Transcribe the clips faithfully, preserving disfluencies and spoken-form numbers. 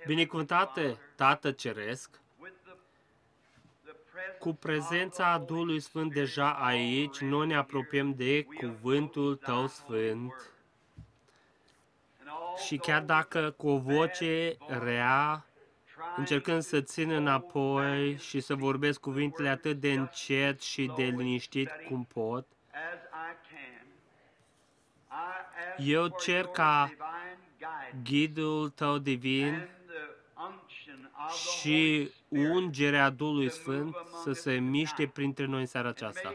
Binecuvântate Tată Ceresc, cu prezența Duhului Sfânt deja aici, noi ne apropiem de Cuvântul Tău Sfânt și chiar dacă cu o voce rea, încercând să țin înapoi și să vorbesc cuvintele atât de încet și de liniștit cum pot, eu cer ca ghidul Tău divin și ungerea Duhului Sfânt să se miște printre noi în seara aceasta.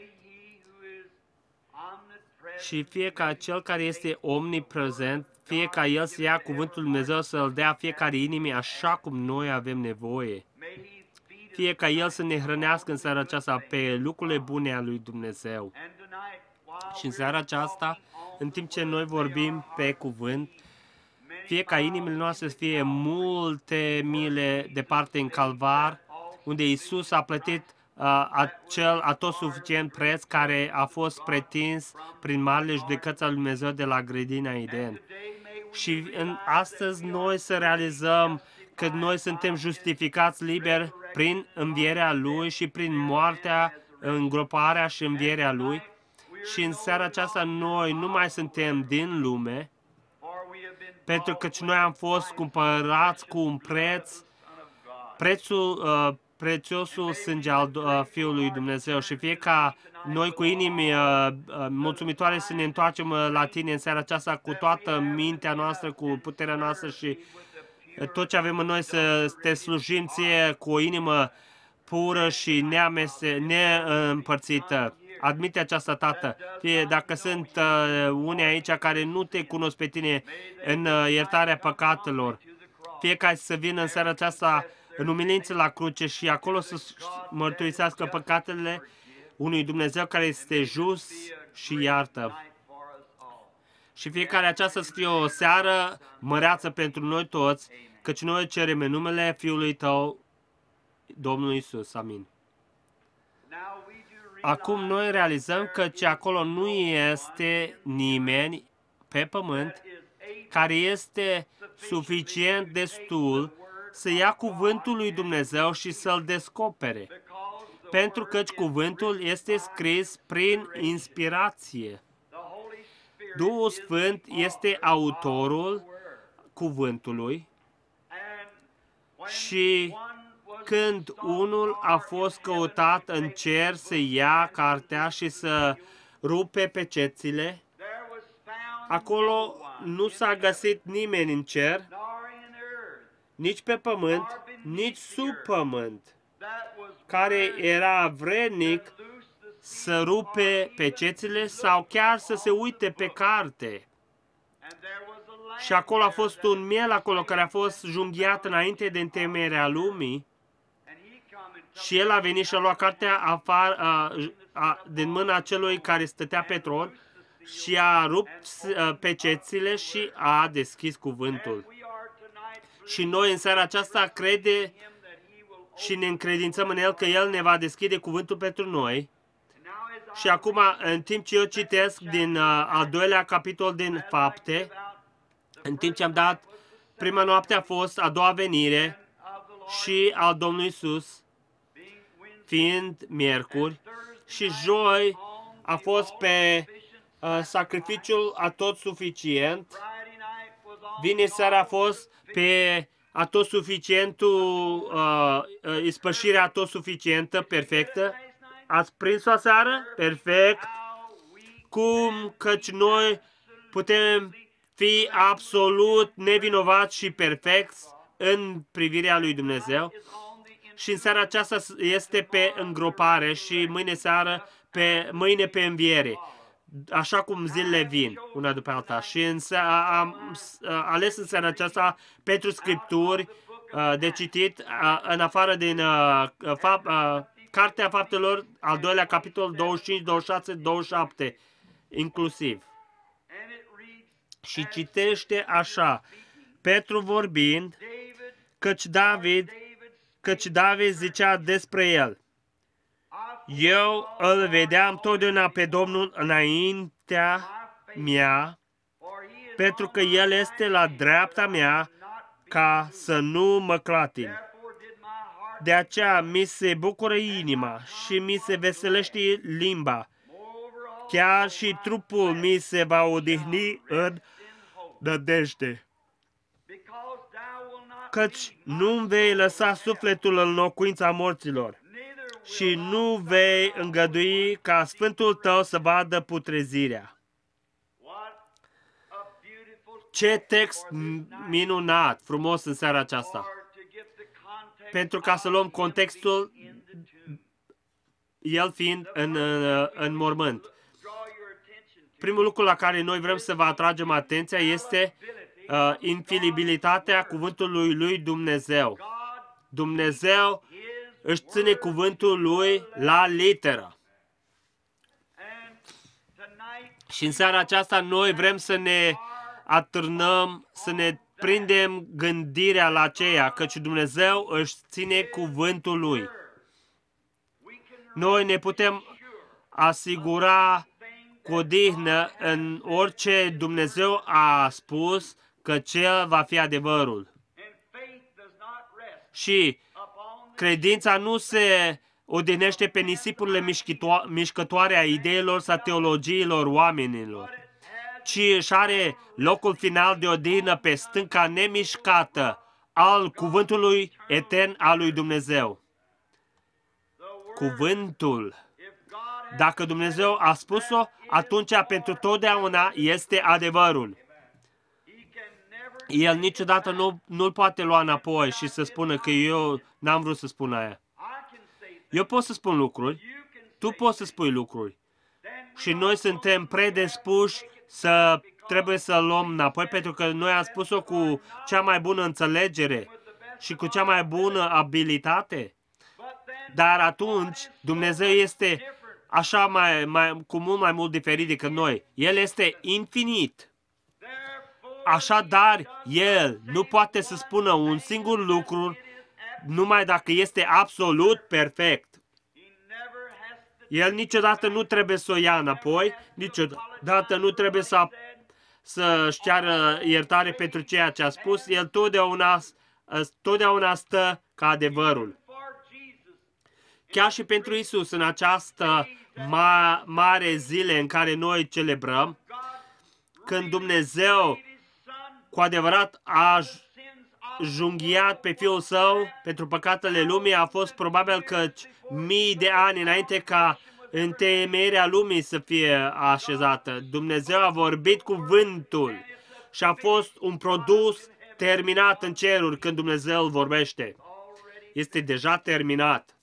Și fie ca Cel care este omniprezent, fie ca El să ia cuvântul Lui Dumnezeu să-L dea fiecare inimii așa cum noi avem nevoie. Fie ca El să ne hrănească în seara aceasta pe lucrurile bune ale Lui Dumnezeu. Și în seara aceasta, în timp ce noi vorbim pe cuvânt, fie ca inimile noastre să fie multe mile departe în Calvar, unde Iisus a plătit uh, acel atotsuficient preț care a fost pretins prin marele judecăți al Lui Dumnezeu de la grădina Eden. Și în, astăzi noi să realizăm că noi suntem justificați liberi prin învierea Lui și prin moartea, îngroparea și învierea Lui. Și în seara aceasta noi nu mai suntem din lume, pentru că noi am fost cumpărați cu un preț, prețul, uh, prețiosul sânge al uh, Fiului Dumnezeu. Și fie ca noi cu inimi uh, uh, mulțumitoare să ne întoarcem uh, la Tine în seara aceasta cu toată mintea noastră, cu puterea noastră și uh, tot ce avem în noi să Te slujim Ție cu o inimă pură și neamese, neîmpărțită. Admite aceasta, Tată. Fie dacă sunt uh, unii aici care nu Te cunosc pe Tine în uh, iertarea păcatelor, fie ca să vină în seara aceasta în umilință la cruce și acolo să mărturisească păcatele unui Dumnezeu care este just și iartă. Și fiecare aceasta să fie o seară măreață pentru noi toți, căci noi cerem în numele Fiului Tău, Domnul Iisus. Amin. Acum noi realizăm că ce acolo nu este nimeni pe pământ care este suficient destul să ia cuvântul lui Dumnezeu și să-l descopere. Pentru că cuvântul este scris prin inspirație. Duhul Sfânt este autorul cuvântului și când unul a fost căutat în cer să ia cartea și să rupe pecețile, acolo nu s-a găsit nimeni în cer, nici pe pământ, nici sub pământ, care era vrednic să rupe pecețile sau chiar să se uite pe carte. Și acolo a fost un miel acolo care a fost junghiat înainte de întemeierea lumii. Și el a venit și a luat cartea afară, a, a, din mâna celui care stătea pe tron și a rupt a, pecețile și a deschis cuvântul. Și noi în seara aceasta crede și ne încredințăm în El că El ne va deschide cuvântul pentru noi. Și acum, în timp ce eu citesc din a, al doilea capitol din Fapte, în timp ce am dat, prima noapte a fost a doua venire și al Domnului Iisus, fiind miercuri, și joi a fost pe uh, sacrificiul atotsuficient, vineri seara a fost pe atotsuficientul, uh, uh, ispășirea atotsuficientă, perfectă. Ați prins-o aseară? Perfect. Cum căci noi putem fi absolut nevinovați și perfecți în privirea lui Dumnezeu. Și în seara aceasta este pe îngropare și mâine seară, pe, mâine pe înviere, așa cum zilele vin, una după alta. Și în seara, am ales în seara aceasta pentru Scripturi de citit, în afară din fap, Cartea Faptelor, al doilea capitol, douăzeci și cinci, douăzeci și șase, douăzeci și șapte, inclusiv. Și citește așa, Petru vorbind, căci David, căci David zicea despre el: eu îl vedeam totdeauna pe Domnul înaintea mea, pentru că El este la dreapta mea, ca să nu mă clatin. De aceea mi se bucură inima și mi se veselește limba. Chiar și trupul mi se va odihni în nădejde. Căci nu vei lăsa sufletul în locuința morților și nu vei îngădui ca Sfântul tău să vadă putrezirea. Ce text minunat, frumos în seara aceasta! Pentru ca să luăm contextul, el fiind în, în mormânt. Primul lucru la care noi vrem să vă atragem atenția este uh, infalibilitatea cuvântului lui Dumnezeu. Dumnezeu își ține cuvântul lui la literă. Și în seara aceasta noi vrem să ne atârnăm, să ne prindem gândirea la aceea, căci Dumnezeu își ține cuvântul lui. Noi ne putem asigura cu odihnă în orice Dumnezeu a spus că cel va fi adevărul. Și credința nu se odihnește pe nisipurile mișcătoare a ideilor sau teologiilor oamenilor, ci își are locul final de odihnă pe stânca nemișcată al cuvântului etern al lui Dumnezeu. Cuvântul, dacă Dumnezeu a spus-o, atunci pentru totdeauna este adevărul. El niciodată nu, nu-l poate lua înapoi și să spună că eu n-am vrut să spun aia. Eu pot să spun lucruri, tu poți să spui lucruri. Și noi suntem predispuși să trebuie să luăm înapoi, pentru că noi am spus-o cu cea mai bună înțelegere și cu cea mai bună abilitate. Dar atunci Dumnezeu este așa mai, mai, cu mult mai mult diferit decât noi. El este infinit. Așadar, El nu poate să spună un singur lucru numai dacă este absolut perfect. El niciodată nu trebuie să o ia înapoi, niciodată nu trebuie să, să-și ceară iertare pentru ceea ce a spus. El totdeauna, totdeauna stă ca adevărul. Chiar și pentru Isus, în această ma, mare zile în care noi celebrăm, când Dumnezeu cu adevărat a junghiat pe Fiul Său pentru păcatele lumii, a fost probabil că mii de ani înainte ca întemeierea lumii să fie așezată. Dumnezeu a vorbit cuvântul și a fost un produs terminat în ceruri când Dumnezeu vorbește. Este deja terminat.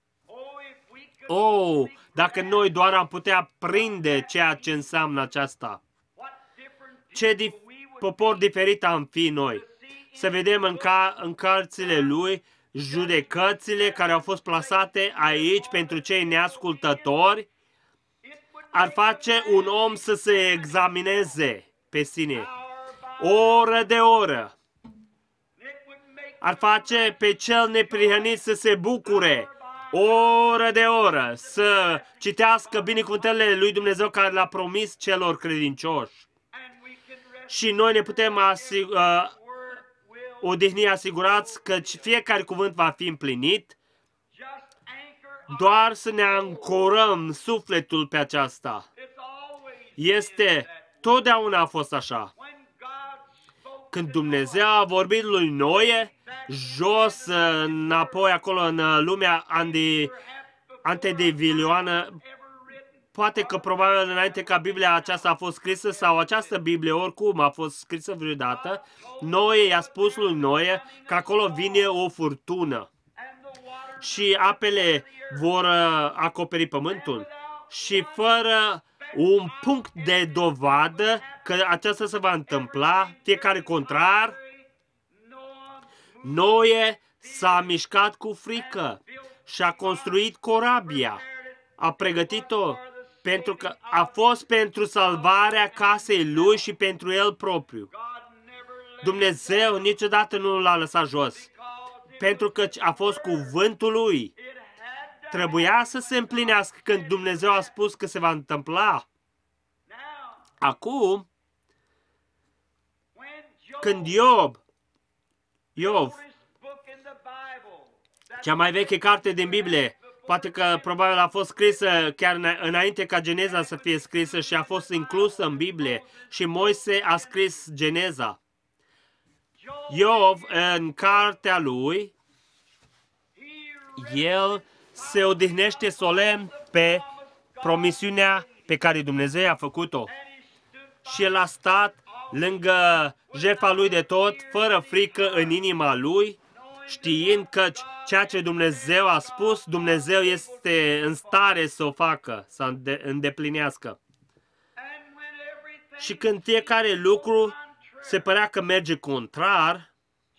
Oh, dacă noi doar am putea prinde ceea ce înseamnă aceasta. Ce dif- popor diferit am fi noi. Să vedem în, ca, în cărțile lui judecățile care au fost plasate aici pentru cei neascultători, ar face un om să se examineze pe sine oră de oră. Ar face pe cel neprihănit să se bucure oră de oră, să citească binecuvântările lui Dumnezeu care le-a promis celor credincioși. Și noi ne putem asigura, odihni asigurați că fiecare cuvânt va fi împlinit, doar să ne ancorăm sufletul pe aceasta. Este, totdeauna a fost așa. Când Dumnezeu a vorbit lui Noe, jos, înapoi acolo în lumea antediluviană, poate că probabil înainte ca Biblia aceasta a fost scrisă sau această Biblie oricum a fost scrisă vreodată, Noe i-a spus lui Noe că acolo vine o furtună și apele vor acoperi pământul și fără un punct de dovadă că aceasta se va întâmpla, fiecare contrar, Noe s-a mișcat cu frică și a construit corabia. A pregătit-o pentru că a fost pentru salvarea casei lui și pentru el propriu. Dumnezeu niciodată nu l-a lăsat jos, pentru că a fost cuvântul lui. Trebuia să se împlinească când Dumnezeu a spus că se va întâmpla. Acum, când Iob Iov, cea mai veche carte din Biblie, poate că probabil a fost scrisă chiar înainte ca Geneza să fie scrisă și a fost inclusă în Biblie. Și Moise a scris Geneza. Iov, în cartea lui, el se odihnește solemn pe promisiunea pe care Dumnezeu a făcut-o. Și el a stat lângă jertfa lui de tot, fără frică în inima lui, știind că ceea ce Dumnezeu a spus, Dumnezeu este în stare să o facă, să îndeplinească. Și când fiecare lucru se părea că merge contrar,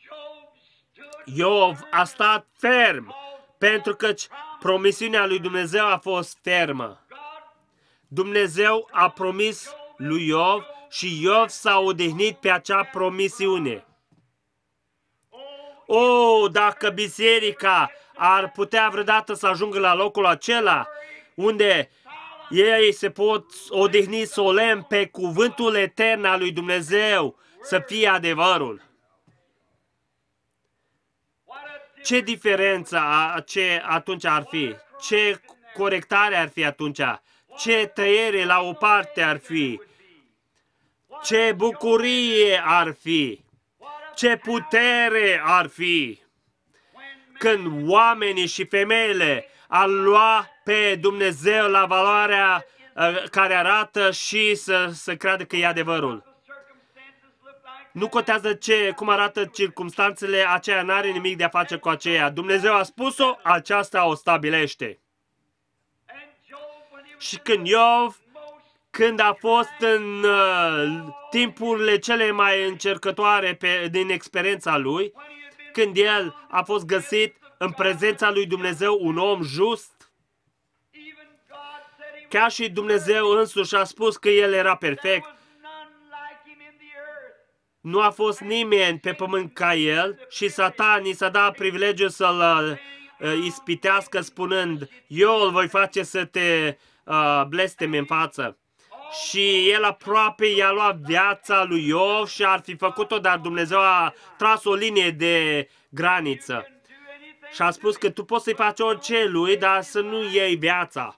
Iov a stat ferm, pentru că promisiunea lui Dumnezeu a fost fermă. Dumnezeu a promis lui Iov și Iov s-a odihnit pe acea promisiune. O, dacă biserica ar putea vreodată să ajungă la locul acela unde ei se pot odihni solemn pe cuvântul etern al lui Dumnezeu, să fie adevărul. Ce diferență ce atunci ar fi? Ce corectare ar fi atunci? Ce tăiere la o parte ar fi? Ce bucurie ar fi? Ce putere ar fi? Când oamenii și femeile ar lua pe Dumnezeu la valoarea uh, care arată și să, să creadă că e adevărul. Nu contează ce, cum arată circumstanțele, aceea n-are nimic de a face cu aceea. Dumnezeu a spus-o, aceasta o stabilește. Și când Iov, când a fost în uh, timpurile cele mai încercătoare pe, din experiența lui, când el a fost găsit în prezența lui Dumnezeu un om just, chiar și Dumnezeu însuși a spus că el era perfect. Nu a fost nimeni pe pământ ca el și Satan i s-a dat privilegiul să-l uh, ispitească spunând, eu îl voi face să te uh, blesteme în față. Și el aproape i-a luat viața lui Iov și ar fi făcut-o, dar Dumnezeu a tras o linie de graniță. Și a spus că tu poți să-i faci orice lui, dar să nu iei viața.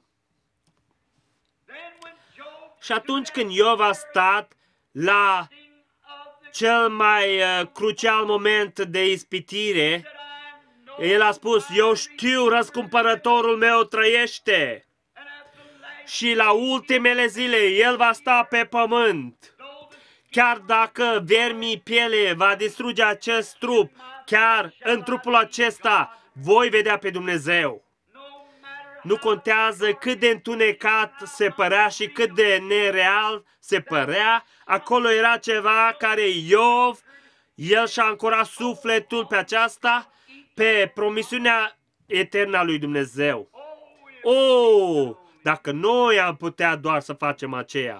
Și atunci când Iov a stat la cel mai uh, crucial moment de ispitire, el a spus, eu știu, răscumpărătorul meu trăiește. Și la ultimele zile, el va sta pe pământ. Chiar dacă vermii piele va distruge acest trup, chiar în trupul acesta voi vedea pe Dumnezeu. Nu contează cât de întunecat se părea și cât de nereal se părea, acolo era ceva care Iov, el și-a ancorat sufletul pe aceasta, pe promisiunea eternă a lui Dumnezeu. Oh, dacă noi am putea doar să facem aceea.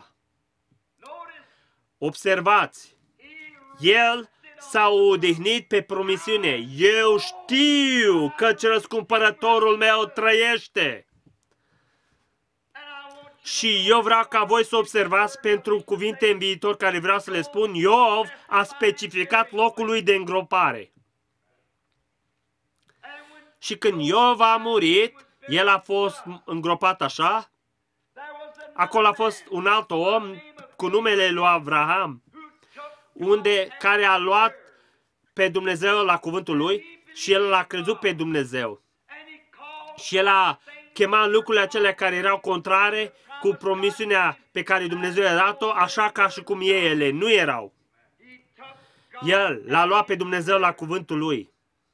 Observați, el s-a odihnit pe promisiune. Eu știu că răscumpărătorul meu trăiește. Și eu vreau ca voi să observați pentru cuvinte în viitor care vreau să le spun. Iov a specificat locul lui de îngropare. Și când Iov a murit, el a fost îngropat așa. Acolo a fost un alt om cu numele lui Abraham, unde care a luat pe Dumnezeu la cuvântul lui și el l-a crezut pe Dumnezeu. Și el a chemat lucrurile acelea care erau contrare cu promisiunea pe care Dumnezeu i-a dat-o, așa ca și cum ei ele nu erau. El l-a luat pe Dumnezeu la cuvântul lui.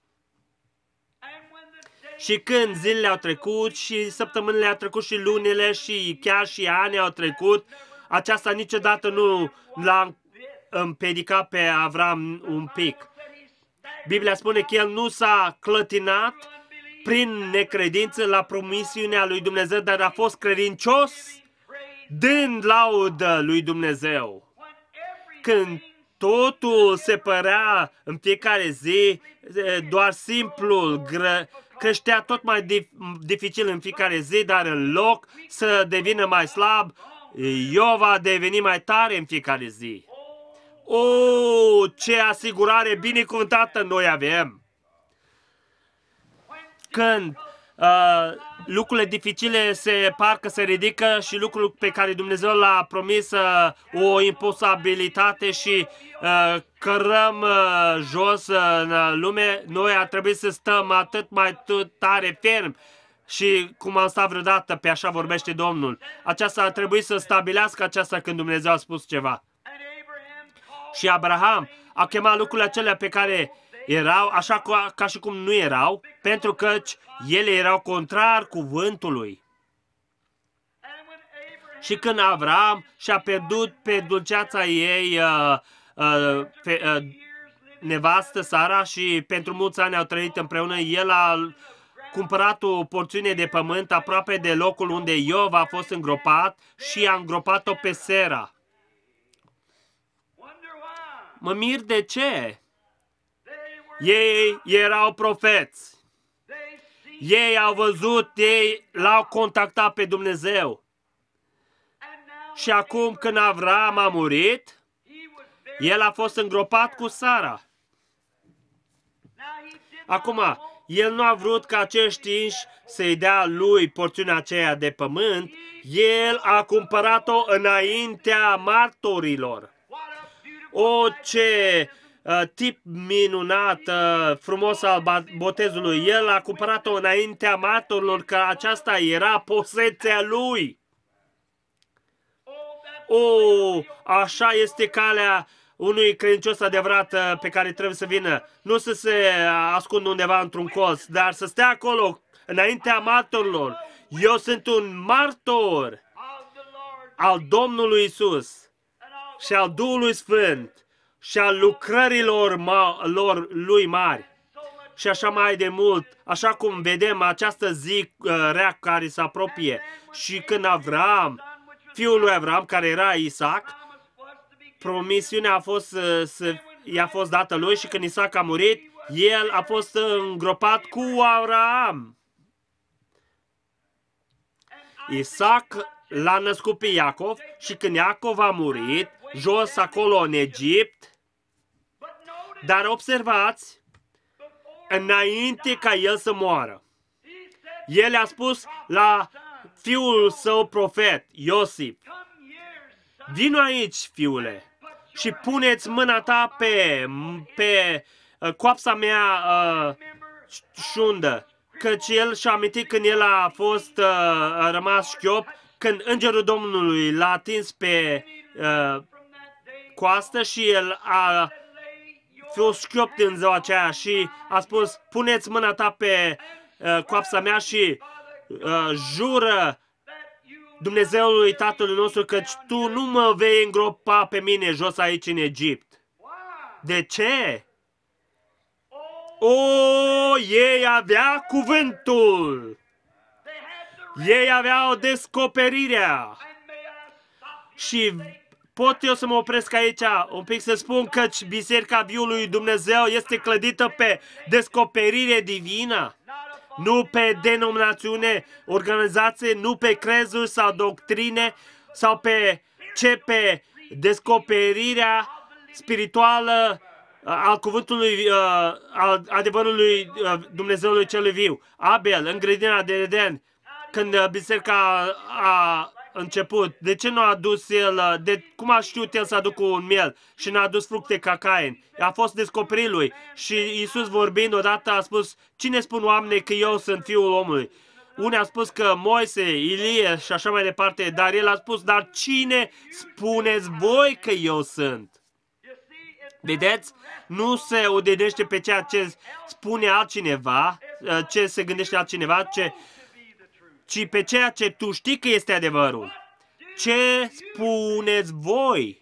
Și când zilele au trecut și săptămânile au trecut și lunile și chiar și ani au trecut, aceasta niciodată nu l-a împiedicat pe Avram un pic. Biblia spune că el nu s-a clătinat prin necredință la promisiunea lui Dumnezeu, dar a fost credincios dând laudă lui Dumnezeu. Când totul se părea în fiecare zi, doar simplul gră, creștea tot mai dif, dificil în fiecare zi, dar în loc să devină mai slab, Iov a devenit mai tare în fiecare zi. O, ce asigurare binecuvântată noi avem! Când uh, lucrurile dificile se parcă se ridică și lucrul pe care Dumnezeu l-a promis uh, o imposibilitate și uh, cărăm uh, jos uh, în lume, noi ar trebui să stăm atât mai tare ferm. Și cum am stat vreodată, pe așa vorbește Domnul. Aceasta ar trebui să stabilească aceasta când Dumnezeu a spus ceva. Și Abraham a chemat lucrurile acelea pe care erau așa ca, ca și cum nu erau, pentru că ele erau contrar cuvântului. Și când Abraham și-a pierdut pe dulceața ei uh, uh, pe, uh, nevastă Sara și pentru mulți ani au trăit împreună, el a cumpărat o porțiune de pământ aproape de locul unde Iov a fost îngropat și a îngropat-o pe Sera. Mă mir de ce? Ei erau profeți. Ei au văzut, ei l-au contactat pe Dumnezeu. Și acum când Avram a murit, el a fost îngropat cu Sara. Acum, el nu a vrut ca acești inși să-i dea lui porțiunea aceea de pământ, el a cumpărat-o înaintea martorilor. O, ce uh, tip minunat, uh, frumos al botezului! El a cumpărat-o înaintea martorilor, că aceasta era poseția lui. O, așa este calea unui credincios adevărat pe care trebuie să vină. Nu să se ascundă undeva într-un colț, dar să stea acolo, înaintea martorilor. Eu sunt un martor al Domnului Isus și al Duhului Sfânt și al lucrărilor lor lui mari. Și așa mai de mult, așa cum vedem această zi uh, rea care se apropie. Și când Avram, fiul lui Avram, care era Isaac, promisiunea a fost să, să i-a fost dată lui și când Isaac a murit, el a fost îngropat cu Avram. Isaac l-a născut pe Iacov și când Iacov a murit, jos acolo în Egipt, dar observați, înainte ca el să moară, el a spus la fiul său profet, Iosif, vino aici, fiule, și puneți mâna ta pe, pe uh, coapsa mea uh, șundă, căci el și-a amintit când el a fost uh, a rămas șchiop, când îngerul Domnului l-a atins pe uh, coastă și el a fost șchiop în ziua aceea și a spus, puneți mâna ta pe uh, coapsa mea și uh, jură Dumnezeului Tatălui nostru, căci tu nu mă vei îngropa pe mine jos aici în Egipt. De ce? O, ei avea cuvântul. Ei aveau descoperirea. Și pot eu să mă opresc aici un pic să spun că Biserica Viului Dumnezeu este clădită pe descoperire divină. Nu pe denominațiune, organizație, nu pe crezuri sau doctrine, sau pe ce pe descoperirea spirituală al cuvântului, uh, al adevărului uh, Dumnezeului celui viu. Abel, în grădina de Eden, când biserica a început, de ce nu a adus el, de, cum a știut el să aducă un miel și n-a adus fructe ca Cain? A fost descoperit lui și Iisus vorbind odată a spus, cine spun oamenii că eu sunt Fiul omului? Unii a spus că Moise, Ilie și așa mai departe, dar el a spus, dar cine spuneți voi că eu sunt? Vedeți? Nu se odenește pe ceea ce spune altcineva, ce se gândește altcineva, ce, ci pe ceea ce tu știi că este adevărul. Ce spuneți voi?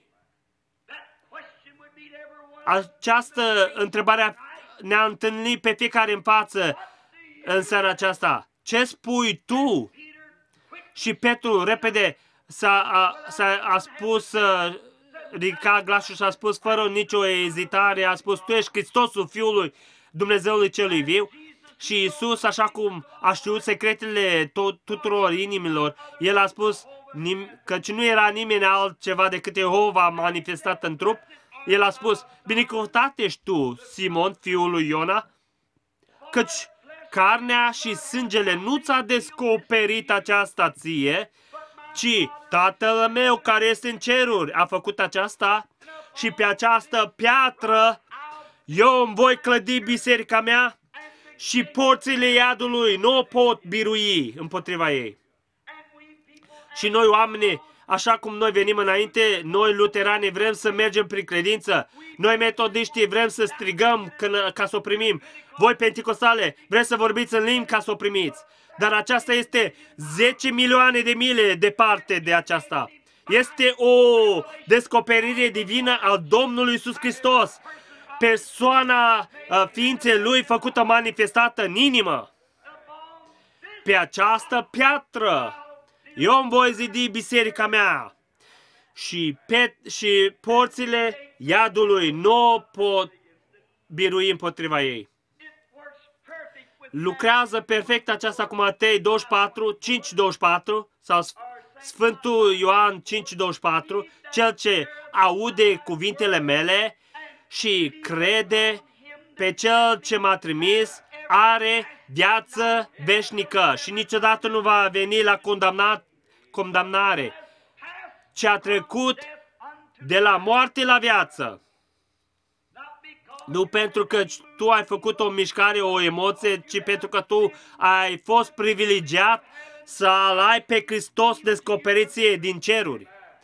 Această întrebare ne-a întâlnit pe fiecare în față în seara aceasta. Ce spui tu? Și Petru repede s-a a, s-a, a spus, ridica glasul și a spus fără nicio ezitare, a spus, tu ești Hristosul Fiului Dumnezeului celui viu. Și Iisus, așa cum a știut secretele tuturor inimilor, el a spus căci nu era nimeni altceva decât Jehova manifestat în trup. El a spus, binecuvântat ești tu, Simon, fiul lui Iona, căci carnea și sângele nu ți-a descoperit aceasta ție, ci Tatăl meu care este în ceruri a făcut aceasta și pe această piatră eu îmi voi clădi biserica mea și porțile iadului nu o pot birui împotriva ei. Și noi oamenii, așa cum noi venim înainte, noi luterani vrem să mergem prin credință, noi metodiștii vrem să strigăm ca să o primim, voi penticostale vreți să vorbiți în limbi ca să o primiți. Dar aceasta este zece milioane de mile departe de aceasta. Este o descoperire divină al Domnului Iisus Hristos, persoana ființei Lui făcută manifestată în inimă. Pe această piatră eu îmi voi zidi biserica mea și, pe, și porțile iadului nu pot birui împotriva ei. Lucrează perfect aceasta cu Matei douăzeci și patru, cinci douăzeci și patru sau Sfântul Ioan cinci douăzeci și patru, cel ce aude cuvintele mele și crede pe cel ce m-a trimis are viață veșnică și niciodată nu va veni la condamnat, condamnare, ce a trecut de la moarte la viață. Nu pentru că tu ai făcut o mișcare, o emoție, ci pentru că tu ai fost privilegiat să-L ai pe Hristos descoperit ție din ceruri.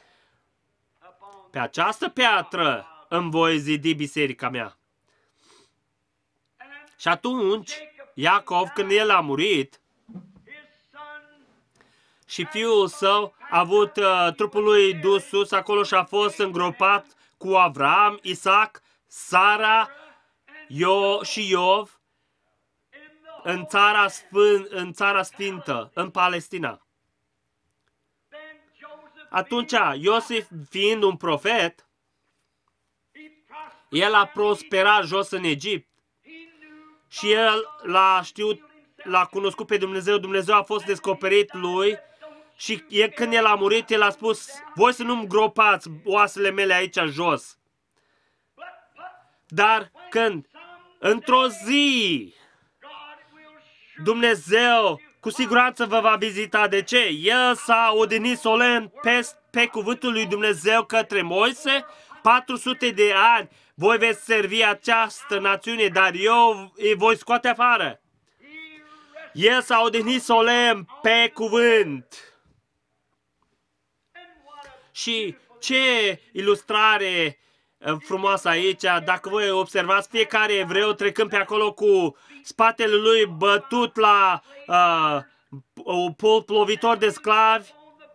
Pe această piatră îmi voi zidi biserica mea. Și atunci, Iacov, când el a murit și fiul său a avut uh, trupul lui dus sus acolo și a fost îngropat cu Avram, Isaac, Sara, Io și Iov în țara, sfânt, în țara sfintă, în Palestina. Atunci, Iosif fiind un profet, el a prosperat jos în Egipt și el l-a știut, l-a cunoscut pe Dumnezeu, Dumnezeu a fost descoperit lui și el, când el a murit, el a spus, voi să nu-mi gropați oasele mele aici jos. Dar când, într-o zi, Dumnezeu cu siguranță vă va vizita. De ce? El s-a odihnit solemn pe, pe cuvântul lui Dumnezeu către Moise, patru sute de ani, voi veți servi această națiune, dar eu îi voi scoate afară. El s-a odihnit solemn pe cuvânt. Și ce ilustrare frumoasă aici, dacă voi observați, fiecare evreu trecând pe acolo cu spatele lui bătut la uh, un plovitor de sclavi,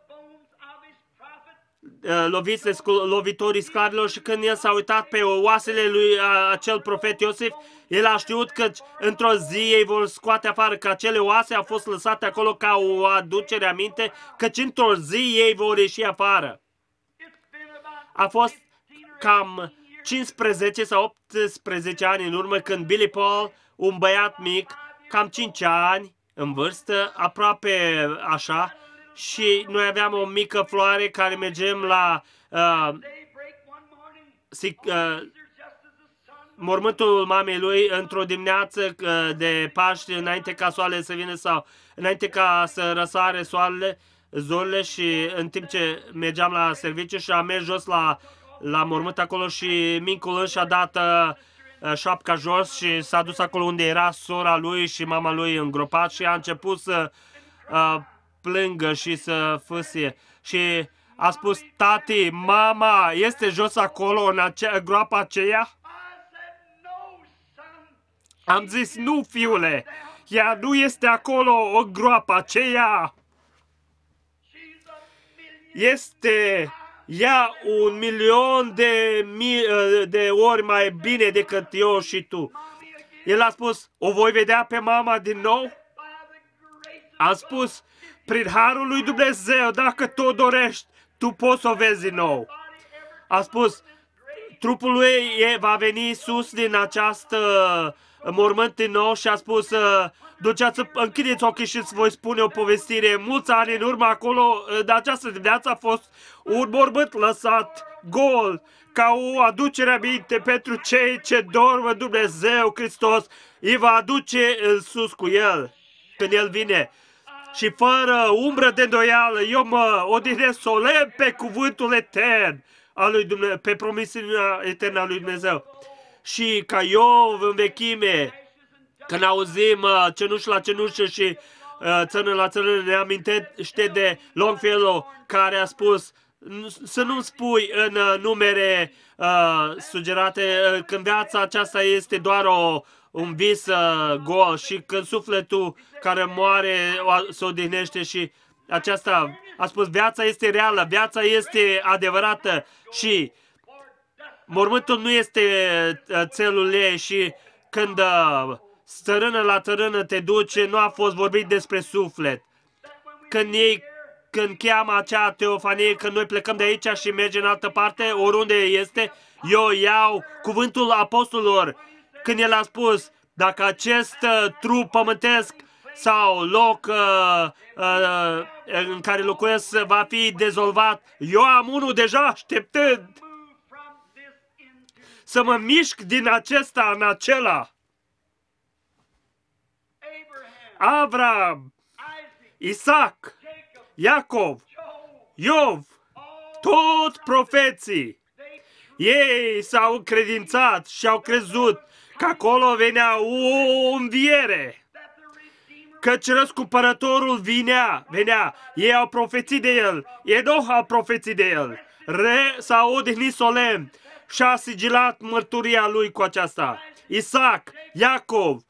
uh, loviți de lovitorii sclavilor, și când el s-a uitat pe oasele lui uh, acel profet Iosif, el a știut că într-o zi ei vor scoate afară, că acele oase au fost lăsate acolo ca o aducere aminte, căci într-o zi ei vor ieși afară. A fost cam cincisprezece sau optsprezece ani în urmă când Billy Paul, un băiat mic, cam cinci ani în vârstă, aproape așa, și noi aveam o mică floare care mergem la uh, uh, mormântul mamei lui într-o dimineață uh, de Paști, înainte ca soarele să vină sau înainte ca să răsare soarele, zorile, și în timp ce mergeam la serviciu și am mers jos la la mormânt acolo și mincul și-a dat uh, șapca jos și s-a dus acolo unde era sora lui și mama lui îngropat și a început să uh, plângă și să fâsie. Și a spus, tati, mama este jos acolo în acea, groapa aceea? Am zis, nu, fiule, ea nu este acolo, o groapă aceea. Este ea un milion de, mii, de ori mai bine decât eu și tu. El a spus, o voi vedea pe mama din nou? A spus, prin harul lui Dumnezeu, dacă tu o dorești, tu poți să o vezi din nou. A spus, trupul lui va veni sus din această mormânt din nou și a spus, duceați, închideți ochii și îți voi spune o povestire. Mulți ani în urmă acolo, de această dimineață a fost un mormânt lăsat gol, ca o aducere aminte pentru cei ce dorm în Dumnezeu Hristos, îi va aduce în sus cu El când El vine. Și fără umbră de îndoială, eu mă odihnesc solemn pe cuvântul etern al lui Dumnezeu, pe promisiunea eternă a lui Dumnezeu. Și ca Iov în vechime, când auzim uh, cenușă la cenușă și uh, țărână la țărână, ne amintește de Longfellow, care a spus să nu spui în uh, numere uh, sugerate uh, când viața aceasta este doar o, un vis uh, gol și când sufletul care moare o, se odihnește și aceasta a spus viața este reală, viața este adevărată și mormântul nu este uh, țelul ei și când uh, țărână la țărână te duce, nu a fost vorbit despre suflet. Când ei, când cheamă acea teofanie, când noi plecăm de aici și mergem în altă parte, oriunde este, eu iau cuvântul apostolilor, când el a spus, dacă acest uh, trup pământesc sau loc uh, uh, în care locuiesc va fi dezolvat, eu am unul deja așteptând să mă mișc din acesta în acela. Avram, Isaac, Iacov, Iov, toți profeții, ei s-au încredințat și au crezut că acolo venea o înviere, căci răscumpărătorul vinea, venea, ei au profețit de el, Enoch a profețit de el, Re s-a odihnit solemn și a sigilat mărturia lui cu aceasta. Isaac, Iacov,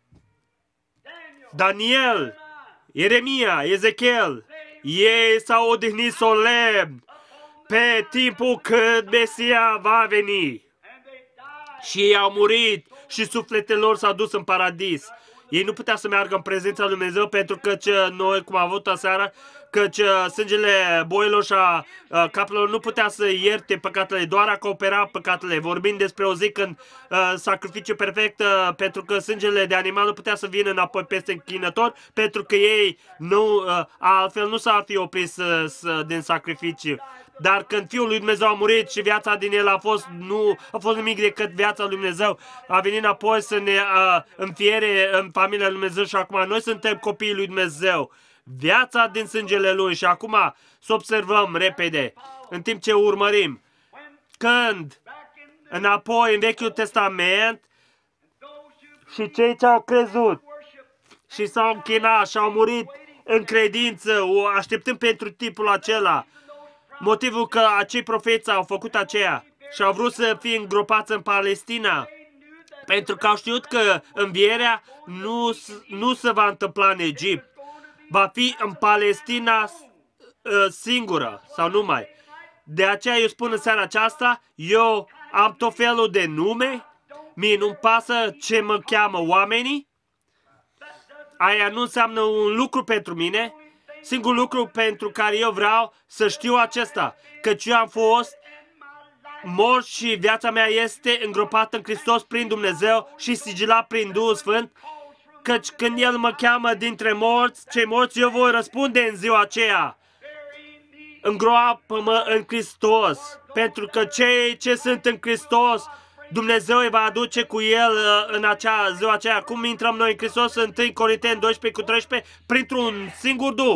Daniel, Ieremia, Ezechiel, ei s-au odihnit solemn pe timpul când Mesia va veni. Și ei au murit și sufletele lor s-au dus în paradis. Ei nu puteau să meargă în prezența lui Dumnezeu pentru că noi, cum am avut aseară, căci sângele boilor și a capelor nu putea să ierte păcatele, doar acopera păcatele. Vorbind despre o zi când uh, sacrificiu perfect, uh, pentru că sângele de animal nu putea să vină înapoi peste închinător, pentru că ei nu, uh, altfel nu s-ar fi oprit să, să, din sacrificiu. Dar când Fiul lui Dumnezeu a murit și viața din el a fost, nu a fost nimic decât viața lui Dumnezeu, a venit înapoi să ne uh, înfiere în familia lui Dumnezeu și acum noi suntem copiii lui Dumnezeu. Viața din sângele lui și acum să observăm repede, în timp ce urmărim, când înapoi în Vechiul Testament și cei ce au crezut și s-au închinat și au murit în credință, așteptând pentru tipul acela, motivul că acei profeți au făcut aceea și au vrut să fie îngropați în Palestina, pentru că au știut că învierea nu, nu se va întâmpla în Egipt, va fi în Palestina uh, singură sau numai. De aceea eu spun în seara aceasta, eu am tot felul de nume, mie nu-mi pasă ce mă cheamă oamenii, aia nu înseamnă un lucru pentru mine, singurul lucru pentru care eu vreau să știu acesta, căci eu am fost mort și viața mea este îngropată în Hristos prin Dumnezeu și sigilat prin Duhul Sfânt, căci când El mă cheamă dintre morți, cei morți, eu voi răspunde în ziua aceea. Îngroapă-mă în Hristos, pentru că cei ce sunt în Hristos, Dumnezeu îi va aduce cu El în acea ziua aceea. Cum intrăm noi în Hristos? În întâi Corinteni doisprezece cu treisprezece, printr-un singur Duh.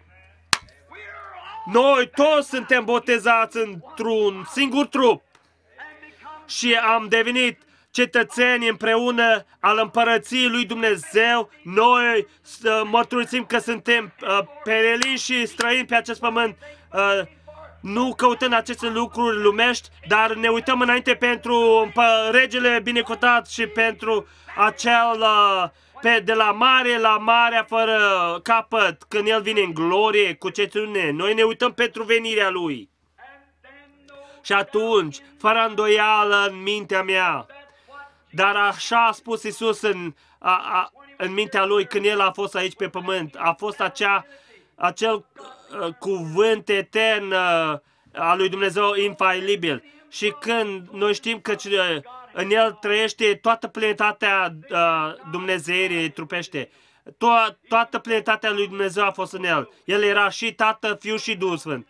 Noi toți suntem botezați într-un singur trup și am devenit cetățeni împreună al împărăției lui Dumnezeu. Noi uh, mărturisim că suntem uh, pelelini și străini pe acest pământ, uh, nu căutând aceste lucruri lumești, dar ne uităm înainte pentru regele binecuvântat și pentru acel uh, pe, de la mare la marea fără capăt, când El vine în glorie cu cețune. Noi ne uităm pentru venirea Lui. Și atunci, fără îndoială în mintea mea, dar așa a spus Iisus în, a, a, în mintea Lui când El a fost aici pe pământ, a fost acea, acel uh, cuvânt etern uh, al lui Dumnezeu infailibil. Și când noi știm că uh, în El trăiește toată plenitatea uh, Dumnezeirii trupește, to- toată plenitatea lui Dumnezeu a fost în El. El era și Tată, Fiu și Duhul Sfânt.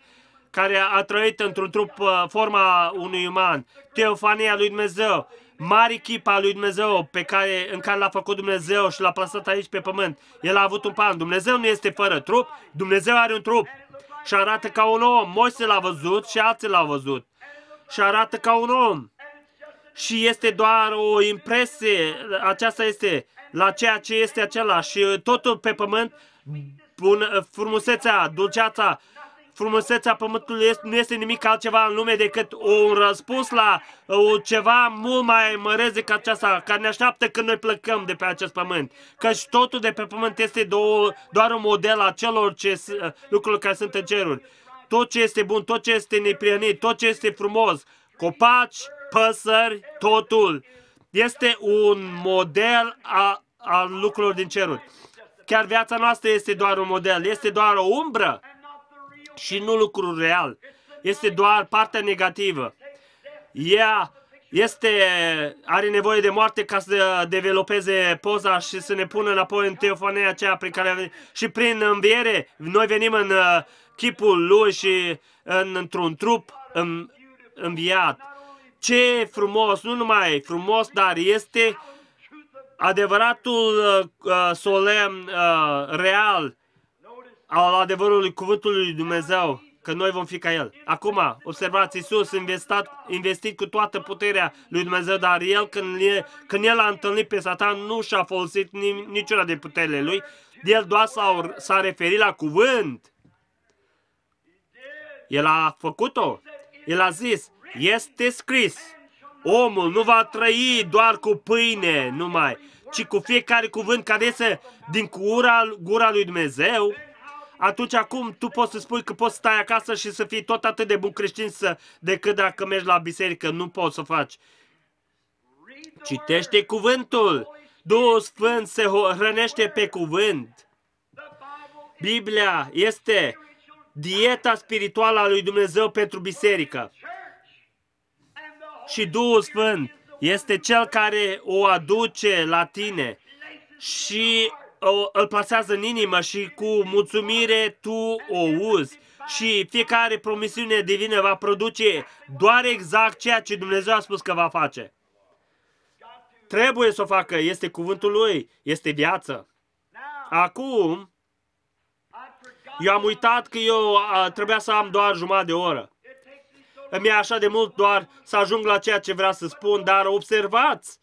care a trăit într-un trup forma unui uman, teofania lui Dumnezeu, mari chipa lui Dumnezeu pe care, în care l-a făcut Dumnezeu și l-a plasat aici pe pământ. El a avut un plan. Dumnezeu nu este fără trup, Dumnezeu are un trup și arată ca un om. Moise l-a văzut și alții l-au văzut și arată ca un om. Și este doar o impresie, aceasta este la ceea ce este acela și totul pe pământ, bun, frumusețea, dulceața, frumusețea pământului este, nu este nimic altceva în lume decât un răspuns la uh, ceva mult mai măreț decât aceasta, care ne așteaptă când noi plecăm de pe acest pământ. Căci totul de pe pământ este do- doar un model a celor ce, uh, lucruri care sunt în ceruri. Tot ce este bun, tot ce este neprienit, tot ce este frumos, copaci, păsări, totul, este un model a, a lucrurilor din ceruri. Chiar viața noastră este doar un model, este doar o umbră și nu lucrul real. Este doar partea negativă. Ea este, are nevoie de moarte ca să developeze poza și să ne pună înapoi în teofania aceea prin care și prin înviere noi venim în uh, chipul lui și în, într-un trup în, înviat. Ce frumos, nu numai frumos, dar este adevăratul uh, solemn, uh, real al adevărului cuvântului lui Dumnezeu, că noi vom fi ca El. Acum, observați, Iisus investat, investit cu toată puterea lui Dumnezeu, dar El, când, e, când El a întâlnit pe Satan, nu și-a folosit niciuna de puterile Lui. El doar s-a, s-a referit la cuvânt. El a făcut-o. El a zis, este scris, omul nu va trăi doar cu pâine numai, ci cu fiecare cuvânt care iese din gura, gura lui Dumnezeu. Atunci acum tu poți să spui că poți stai acasă și să fii tot atât de bun creștin să, decât dacă mergi la biserică. Nu poți să faci. Citește cuvântul. Duhul Sfânt se hrănește pe cuvânt. Biblia este dieta spirituală a lui Dumnezeu pentru biserică. Și Duhul Sfânt este Cel care o aduce la tine și o, îl plasează în inimă și cu mulțumire tu o uzi. Și fiecare promisiune divină va produce doar exact ceea ce Dumnezeu a spus că va face. Trebuie să o facă, este cuvântul Lui, este viață. Acum, eu am uitat că eu a, trebuia să am doar jumătate de oră. Îmi e așa de mult doar să ajung la ceea ce vreau să spun, dar observați,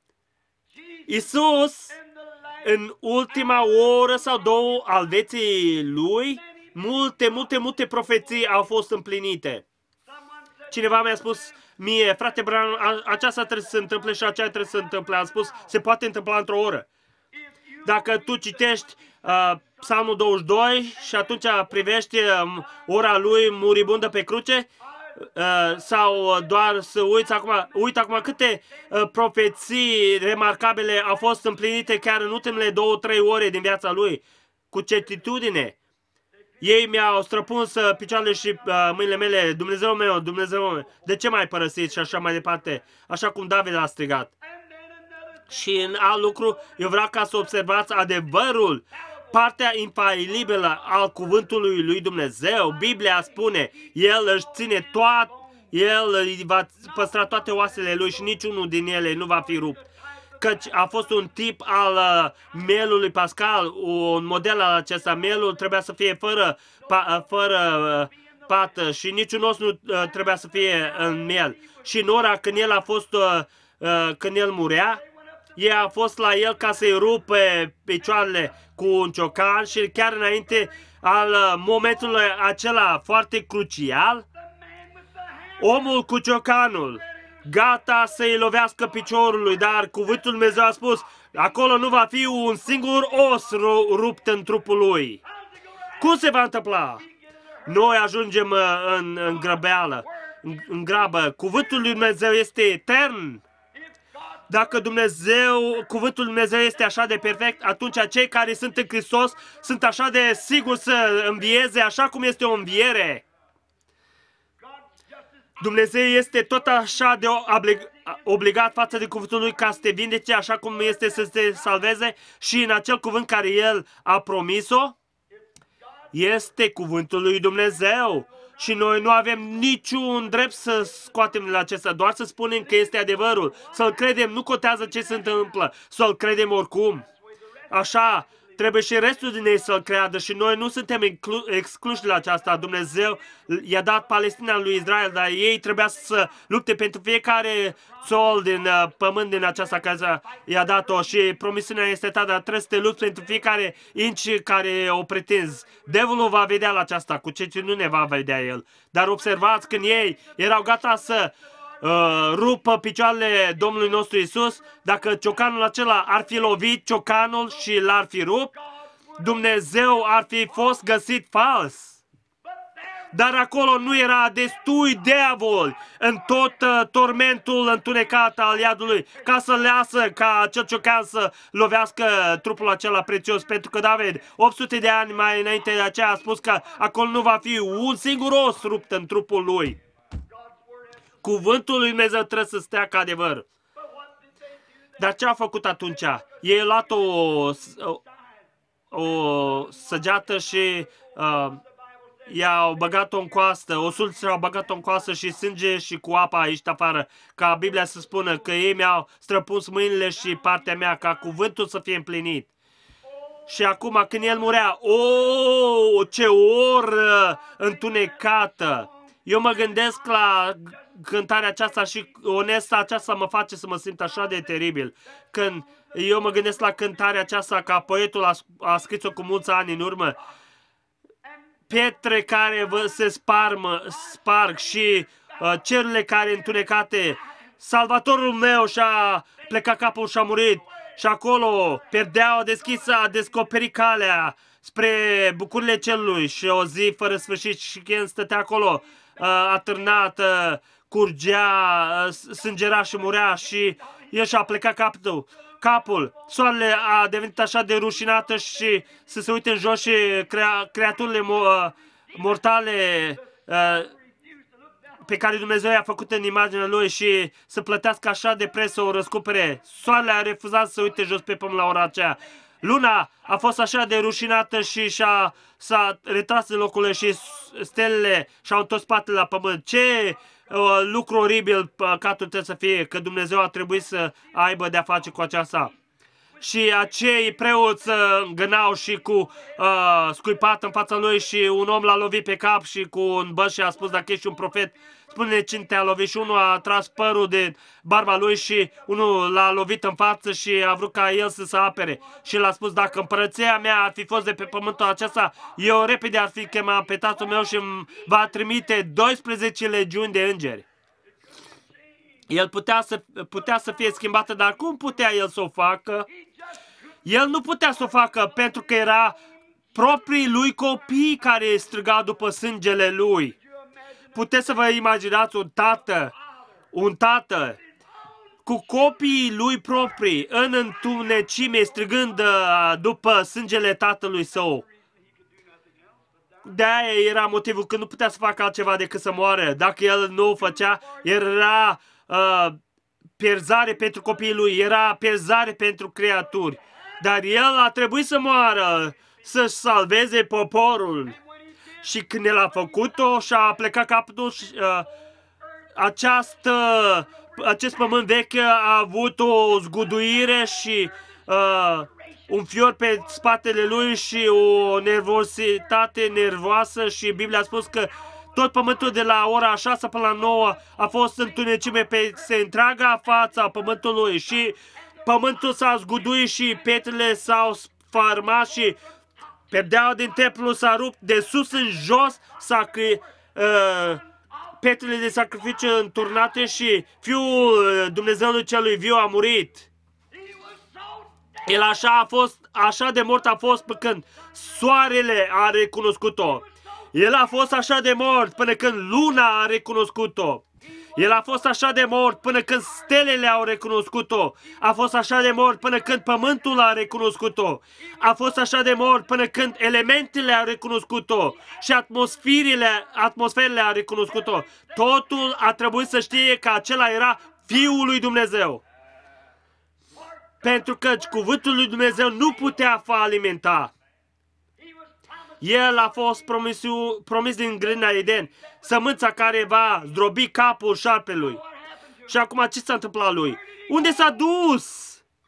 Iisus, în ultima oră sau două al vieții Lui, multe, multe, multe profeții au fost împlinite. Cineva mi-a spus mie, frate Branham, aceasta trebuie să se întâmple și aceea trebuie să se întâmple. Am spus, se poate întâmpla într-o oră. Dacă tu citești uh, Psalmul douăzeci și doi și atunci privești uh, ora lui muribundă pe cruce, uh, sau doar să uiți acum, uite acum câte uh, profeții remarcabile au fost împlinite chiar în ultimele două, trei ore din viața lui, cu certitudine. Ei mi-au străpuns uh, picioarele și uh, mâinile mele, Dumnezeu meu, Dumnezeu meu, de ce m-ai părăsit și așa mai departe, așa cum David a strigat. Și în alt lucru, eu vreau ca să observați adevărul, partea infailibilă al cuvântului lui Dumnezeu. Biblia spune, El își ține toate, El îi va păstra toate oasele Lui și niciunul din ele nu va fi rupt. Căci a fost un tip al uh, mielului pascal, un model al acesta. Mielul trebuia să fie fără, pa, fără uh, pată și niciun os nu uh, trebuia să fie în miel. Și în ora când el a fost, uh, uh, când el murea, ei a fost la el ca să-i rupe picioarele cu un ciocan și chiar înainte al uh, momentului acela foarte crucial, omul cu ciocanul, gata să-i lovească piciorului, dar cuvântul Lui Dumnezeu a spus, acolo nu va fi un singur os rupt în trupul lui. Cum se va întâmpla? Noi ajungem în, în grăbeală, în, în grabă. Cuvântul Lui Dumnezeu este etern. Dacă Dumnezeu, cuvântul Lui Dumnezeu este așa de perfect, atunci cei care sunt în Hristos sunt așa de siguri să învieze, așa cum este o înviere. Dumnezeu este tot așa de obligat față de cuvântul Lui ca să te vindece, așa cum este să te salveze și în acel cuvânt care El a promis-o, este cuvântul lui Dumnezeu. Și noi nu avem niciun drept să scoatem de la acesta, doar să spunem că este adevărul. Să-l credem, nu contează ce se întâmplă, să-l credem oricum. Așa, trebuie și restul din ei să-l creadă și noi nu suntem excluși de la aceasta. Dumnezeu i-a dat Palestina lui Israel, dar ei trebuia să lupte pentru fiecare sol din uh, pământ din aceasta care i-a dat-o și promisiunea este ta, dar trebuie să te lupți pentru fiecare inci care o pretinzi. Devilul va vedea la aceasta, cu ce nu ne va vedea el. Dar observați, când ei erau gata să Uh, rupă picioarele Domnului nostru Isus, dacă ciocanul acela ar fi lovit ciocanul și l-ar fi rupt, Dumnezeu ar fi fost găsit fals. Dar acolo nu era destui diavol în tot uh, tormentul întunecat al iadului ca să lasă ca acel ciocan să lovească trupul acela prețios. Pentru că David, opt sute de ani mai înainte de aceea, a spus că acolo nu va fi un singur os rupt în trupul lui. Cuvântul lui Dumnezeu trebuie să stea ca adevăr. Dar ce a făcut atunci? Ei au luat o, o, o săgeată și uh, i-au băgat-o în coastă, o sulță au băgat-o în coastă și sânge și cu apa aici afară. Ca Biblia să spună că ei mi-au străpus mâinile și partea mea, ca cuvântul să fie împlinit. Și acum când el murea, o, ce oră întunecată! Eu mă gândesc la cântarea aceasta și onesta aceasta mă face să mă simt așa de teribil. Când eu mă gândesc la cântarea aceasta, ca poetul a, a scris-o cu mulți ani în urmă, pietre care se sparmă, sparg și uh, cerurile care întunecate, Salvatorul meu și-a plecat capul și a murit și acolo perdeaua deschisă a descoperit calea spre bucurile celui și o zi fără sfârșit și când stătea acolo atârnat, curgea, sângera și murea și el și-a plecat capul. capul. Soarele a devenit așa de rușinată și să se uite în jos și crea, creaturile mo- mortale pe care Dumnezeu i-a făcut în imaginea lui și să plătească așa de preț să o răscupere. Soarele a refuzat să se uite jos pe pământ la ora aceea. Luna a fost așa de rușinată și și-a, s-a retras în locurile și stelele și-au întors spatele la pământ. Ce uh, lucru oribil păcatul trebuie să fie, că Dumnezeu a trebuit să aibă de-a face cu aceasta. Și acei preoți îngânau și cu uh, scuipat în fața lui și un om l-a lovit pe cap și cu un băș și a spus: dacă ești un profet, spune cine te-a lovit. Și unul a tras părul de barba lui și unul l-a lovit în față și a vrut ca el să se apere. Și l-a spus: dacă împărăția mea ar fi fost de pe pământul acesta, eu repede ar fi chemat pe tatăl meu și îmi va trimite doisprezece legiuni de îngeri. El putea să, putea să fie schimbată, dar cum putea el să o facă? El nu putea să o facă pentru că era proprii lui copii care strigau după sângele lui. Puteți să vă imaginați un tată, un tată cu copiii lui proprii în întunecime strigând după sângele tatălui său. De-aia era motivul că nu putea să facă altceva decât să moară. Dacă el nu o făcea, era uh, pierzare pentru copiii lui, era pierzare pentru creaturi. Dar el a trebuit să moară, să-și salveze poporul. Și când el a făcut-o și a plecat capătul, uh, această, acest pământ vechi a avut o zguduire și uh, un fior pe spatele lui și o nervositate nervoasă și Biblia a spus că tot pământul de la ora șase până la nouă a fost întunecime peste întreaga fața pământului și pământul s-a zguduit și pietrele s-au sfarmat și perdeaua din templu s-a rupt de sus în jos, s-a uh, pietrele de sacrificiu înturnate și Fiul Dumnezeului celui viu a murit. El așa a fost, așa de mort a fost până când soarele a recunoscut-o. El a fost așa de mort până când luna a recunoscut-o. El a fost așa de mort până când stelele au recunoscut-o. A fost așa de mort până când pământul a recunoscut-o. A fost așa de mort până când elementele au recunoscut-o și atmosferele, atmosferele au recunoscut-o. Totul a trebuit să știe că acela era Fiul lui Dumnezeu. Pentru că cuvântul lui Dumnezeu nu putea falimenta. El a fost promisu, promis din grâna Eden, sămânța care va zdrobi capul șarpelui. Și acum ce s-a întâmplat lui? Unde s-a dus?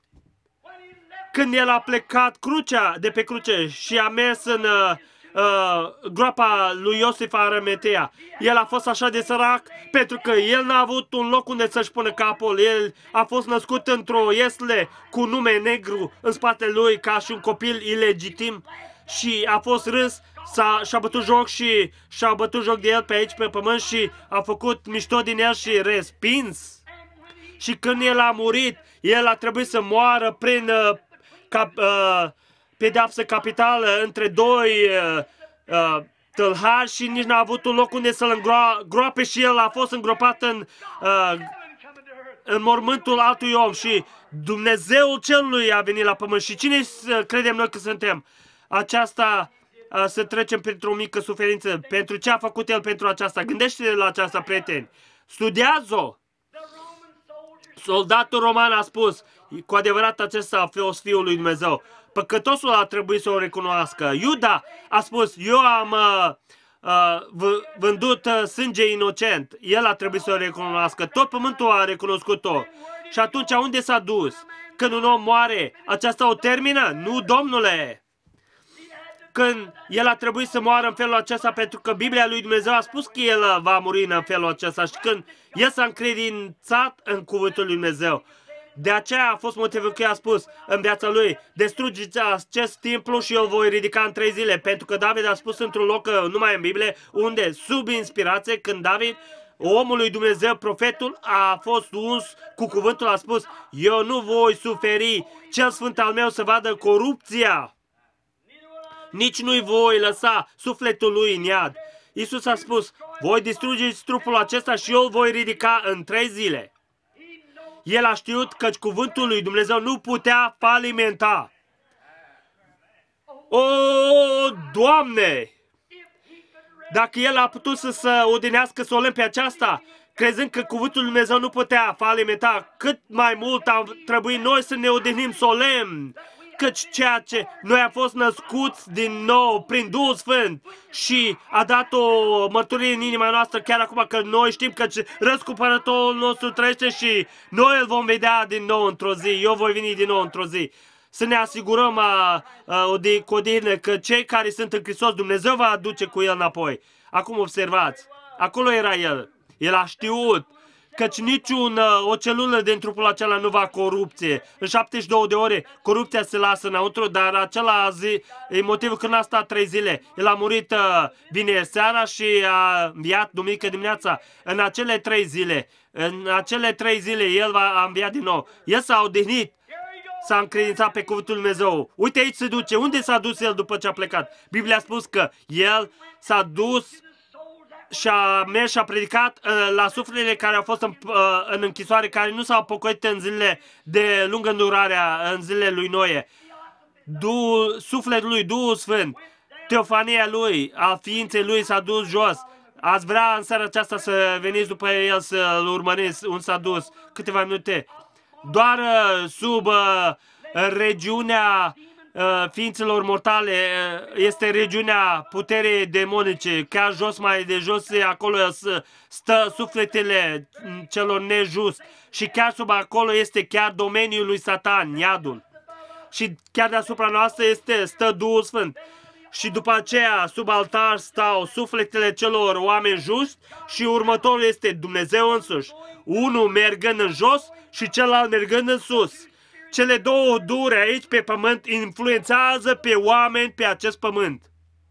Când el a plecat crucea, de pe cruce și a mers în uh, uh, groapa lui Iosif Arimatea, el a fost așa de sărac pentru că el n-a avut un loc unde să-și pună capul. El a fost născut într-o iesle cu nume negru în spatele lui ca și un copil ilegitim și a fost râs, s-a, și-a bătut joc și și-a bătut joc de el pe aici, pe pământ și a făcut mișto din el și respins. Și când el a murit, el a trebuit să moară prin uh, cap, uh, pedeapsă capitală între doi uh, uh, tâlhari și nici n-a avut un loc unde să-l îngroape și el a fost îngropat în, uh, în mormântul altui om și Dumnezeul celui a venit la pământ. Și cine credem noi că suntem? Aceasta uh, să trecem printr-o mică suferință. Pentru ce a făcut el pentru aceasta? Gândește-te la aceasta, prieteni. Studiază-o. Soldatul roman a spus, cu adevărat acesta a fost Fiul lui Dumnezeu. Păcătosul a trebuit să o recunoască. Iuda a spus, eu am uh, uh, vândut uh, sânge inocent. El a trebuit să o recunoască. Tot pământul a recunoscut-o. Și atunci unde s-a dus? Când un om moare, aceasta o termină? Nu, domnule! Când el a trebuit să moară în felul acesta pentru că Biblia lui Dumnezeu a spus că el va muri în felul acesta și când el s-a încredințat în cuvântul lui Dumnezeu. De aceea a fost motivul că i-a spus în viața lui, distrugeți acest templu și eu îl voi ridica în trei zile. Pentru că David a spus într-un loc, numai în Biblie, unde sub inspirație, când David, omul lui Dumnezeu, profetul, a fost uns cu cuvântul, a spus, eu nu voi suferi cel sfânt al meu să vadă corupția. Nici nu-i voi lăsa sufletul lui în iad. Iisus a spus, voi distrugeți trupul acesta și eu îl voi ridica în trei zile. El a știut că cuvântul lui Dumnezeu nu putea falimenta. O, Doamne! Dacă el a putut să se odinească solemn pe aceasta, crezând că cuvântul lui Dumnezeu nu putea falimenta, cât mai mult am trebuit noi să ne odinim solemn, căci ceea ce noi am fost născuți din nou prin Duhul Sfânt și a dat o mărturie în inima noastră chiar acum că noi știm că răscumpărătorul nostru trăiește și noi îl vom vedea din nou într-o zi. Eu voi veni din nou într-o zi. Să ne asigurăm a, a, de codine că cei care sunt în Hristos, Dumnezeu va aduce cu el înapoi. Acum observați, acolo era el. El a știut căci niciun, o celulă din trupul acela nu va corupție. În șaptezeci și două de ore corupția se lasă înăuntru, dar acela zi, e motivul că n-a stat trei zile. El a murit uh, vineri seara și a înviat duminică dimineața. În acele trei zile, în acele trei zile el va învia din nou. El s-a odihnit, s-a încredințat pe cuvântul lui Dumnezeu. Uite aici se duce. Unde s-a dus el după ce a plecat? Biblia a spus că el s-a dus și a mers și a predicat uh, la sufletele care au fost în, uh, în închisoare, care nu s-au pocăit în zilele de lungă îndurarea, în zilele lui Noe. Du, sufletul lui, Duhul Sfânt, teofania lui, a ființei lui s-a dus jos. Ați vrea în seara aceasta să veniți după el să-l urmăriți unde s-a dus câteva minute. Doar uh, sub uh, regiunea ființelor mortale este regiunea puterii demonice, chiar jos, mai de jos, acolo stă sufletele celor nejust și chiar sub acolo este chiar domeniul lui Satan, iadul. Și chiar deasupra noastră este, stă Duhul Sfânt. Și după aceea, sub altar stau sufletele celor oameni justi și următorul este Dumnezeu însuși. Unul mergând în jos și celălalt mergând în sus. Cele două duri aici pe pământ influențează pe oameni pe acest pământ.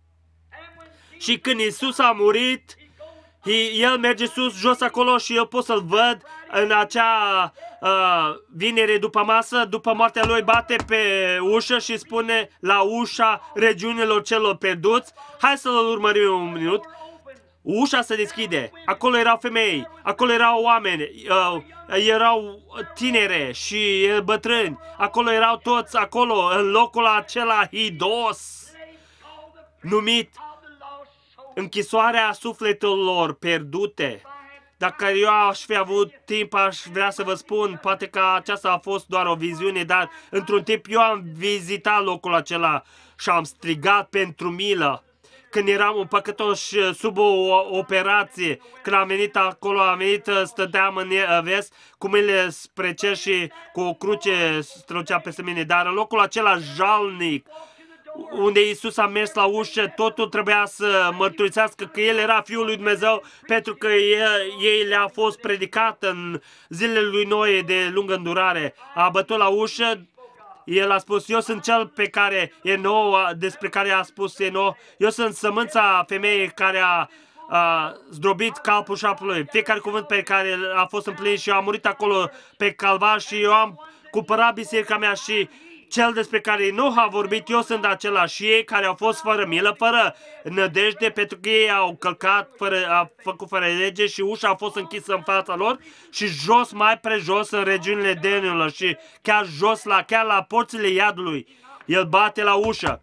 Și când Iisus a murit, el merge sus, jos acolo și eu pot să-l văd în acea uh, vinere după masă, după moartea lui bate pe ușă și spune la ușa regiunilor celor pierduți, hai să-l urmărim un minut. Ușa se deschide, acolo erau femei, acolo erau oameni, uh, erau tinere și bătrâni, acolo erau toți, acolo, în locul acela hidos, numit închisoarea sufletelor pierdute. Dacă eu aș fi avut timp, aș vrea să vă spun, poate că aceasta a fost doar o viziune, dar într-un timp eu am vizitat locul acela și am strigat pentru milă. când eram un păcătos sub o operație, când am venit acolo, am venit, stăteam în vest, cu mâinile spre cer și cu o cruce strălucea peste mine, dar în locul acela jalnic, unde Iisus a mers la ușă, totul trebuia să mărturisească că El era Fiul lui Dumnezeu, pentru că el, ei le-a fost predicat în zilele lui Noe de lungă îndurare. A bătut la ușă, El a spus, eu sunt cel pe care Eno, despre care a spus Eno, eu sunt sămânța femeii care a, a zdrobit calpul șapului. Fiecare cuvânt pe care a fost împlinit și eu am murit acolo pe calvar și eu am cumpărat biserica mea și cel despre care nu a vorbit, eu sunt acela și ei care au fost fără milă, fără nădejde, pentru că ei au călcat, fără, a făcut fără lege și ușa a fost închisă în fața lor și jos, mai prejos în regiunile denilor și chiar jos, la, chiar la porțile iadului, el bate la ușă.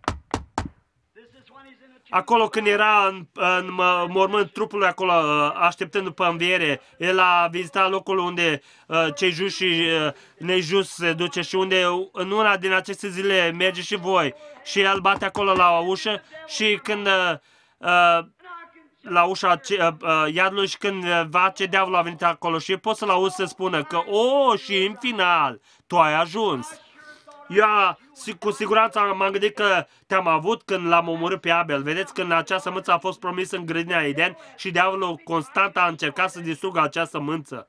Acolo când era în, în mormânt trupului acolo, așteptând după înviere, el a vizitat locul unde uh, cei juși și uh, nejus se duce și unde în una din aceste zile merge și voi. Și el bate acolo la ușă și când uh, uh, la ușa uh, uh, iadului și când va ce diavolul a venit acolo și poți să-l auzi să spună că, o, și în final, tu ai ajuns. Eu cu siguranță m-am gândit că te-am avut când l-am omorât pe Abel. Vedeți, când acea sămânță a fost promisă în grădina Eden și diavolul constant a încercat să distrugă acea sămânță.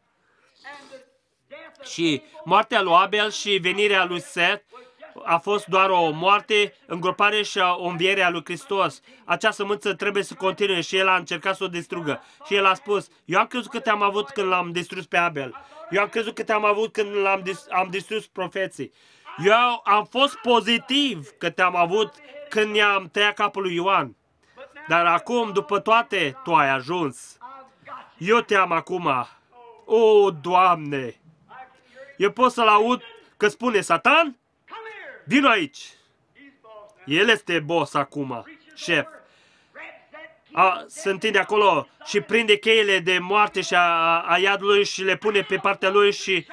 Și moartea lui Abel și venirea lui Set a fost doar o moarte, îngropare și o înviere a lui Hristos. Acea sămânță trebuie să continue și el a încercat să o distrugă. Și el a spus, eu am crezut că te-am avut când l-am distrus pe Abel. Eu am crezut că te-am avut când l-am dis- am distrus profeții. Eu am fost pozitiv că te-am avut când i-am tăiat capul lui Ioan. Dar acum, după toate, tu ai ajuns. Eu te-am acum. O, Doamne! Eu pot să-l aud că spune, Satan, vino aici. El este boss acum, șef. A, se întinde acolo și prinde cheile de moarte și a, a iadului și le pune pe partea lui și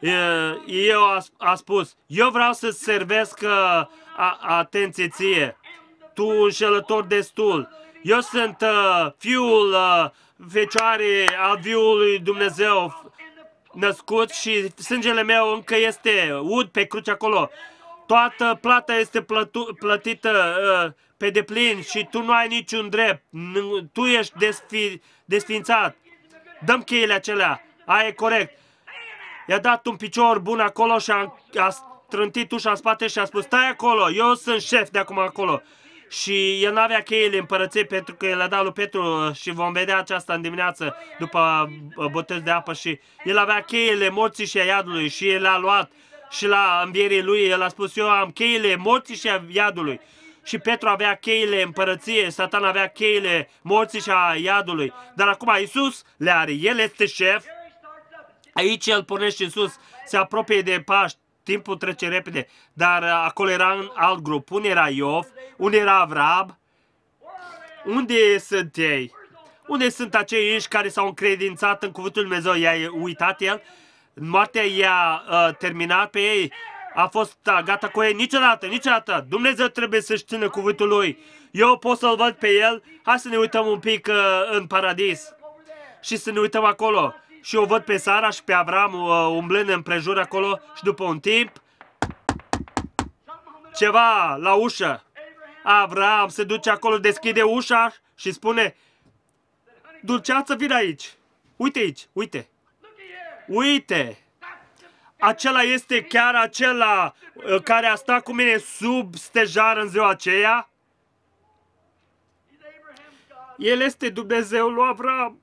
eu a, a spus, eu vreau să servesc uh, a, atenție ție, tu înșelător destul. Eu sunt uh, fiul uh, fecioare al Fiului Dumnezeu născut și sângele meu încă este ud pe cruce acolo. Toată plata este plătu, plătită uh, pe deplin și tu nu ai niciun drept. Tu ești desfi, desfințat. Dăm cheile acelea. Aia e corect. I-a dat un picior bun acolo și a, a strântit ușa în spate și a spus, stai acolo, eu sunt șef de acum acolo. Și el n-avea cheile împărăției pentru că el a dat lui Petru și vom vedea aceasta în dimineață după botez de apă și el avea cheile morții și a iadului și el a luat și la învierii lui el a spus, eu am cheile morții și a iadului. Și Petru avea cheile împărăției, Satan avea cheile morții și a iadului. Dar acum Iisus le are, el este șef. Aici el pornește în sus, se apropie de Paști, timpul trece repede, dar acolo era în alt grup. Unde era Iov? Unde era Avram? Unde sunt ei? Unde sunt acei înși care s-au încredințat în cuvântul Lui Dumnezeu? I-a uitat el? Moartea i-a uh, terminat pe ei? A fost uh, gata cu ei? Niciodată, niciodată. Dumnezeu trebuie să-și țină cuvântul Lui. Eu pot să-L văd pe El. Hai să ne uităm un pic uh, în paradis și să ne uităm acolo. Și o văd pe Sara și pe Avram uh, umblând împrejur acolo și după un timp, ceva la ușă. Avram se duce acolo, deschide ușa și spune, dulceață, vin aici. Uite aici, uite. Uite. Acela este chiar acela uh, care a stat cu mine sub stejar în ziua aceea. El este Dumnezeul lui Avram.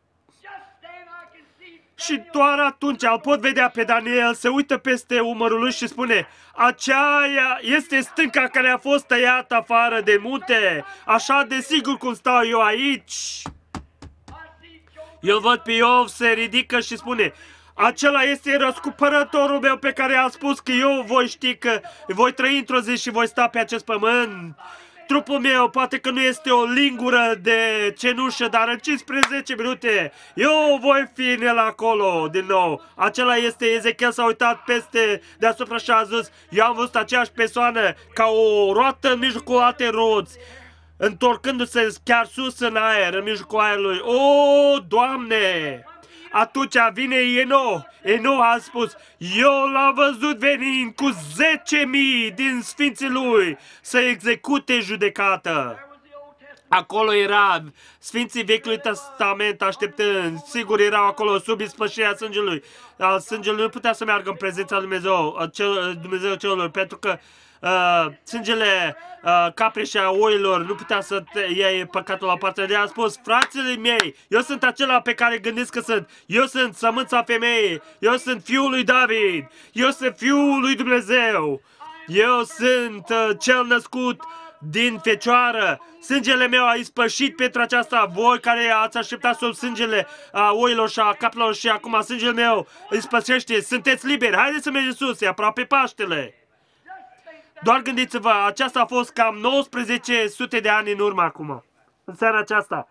Și doar atunci îl pot vedea pe Daniel, se uită peste umărul lui și spune, aceea este stânca care a fost tăiată afară de munte, așa de sigur cum stau eu aici. Eu văd pe Iov, se ridică și spune, acela este răscumpărătorul meu pe care a spus că eu voi ști că voi trăi într-o zi și voi sta pe acest pământ. Trupul meu poate că nu este o lingură de cenușă, dar în cincisprezece minute eu voi fi în el acolo din nou. Acela este, Ezechiel s-a uitat peste deasupra și a zis, eu am văzut aceeași persoană ca o roată în mijlocul alte roți. întorcându-se chiar sus în aer, în mijlocul aerului. O, Doamne! Atunci vine Eno. Eno a spus, eu l-am văzut venind cu zece mii din sfinții lui să execute judecată. Acolo era Sfinții Vechiului Testament așteptând, sigur erau acolo sub ispășirea sângelui. Al sângelui nu putea să meargă în prezența lui Dumnezeu, cel, Dumnezeu celor, pentru că uh, sângele uh, capre și a oilor nu putea să iei păcatul la parte. De a spus, fraților mei, eu sunt acela pe care gândiți că sunt. Eu sunt sămânța femeii, eu sunt fiul lui David, eu sunt fiul lui Dumnezeu, eu sunt uh, cel născut din fecioară. Sângele meu a ispășit pentru aceasta. Voi care ați așteptat sub sângele a oilor și a capelor și acum sângele meu ispășește, sunteți liberi. Haideți să mergem sus, e aproape Paștele. Doar gândiți-vă, aceasta a fost cam nouăsprezece sute de ani în urmă acum. În seara aceasta.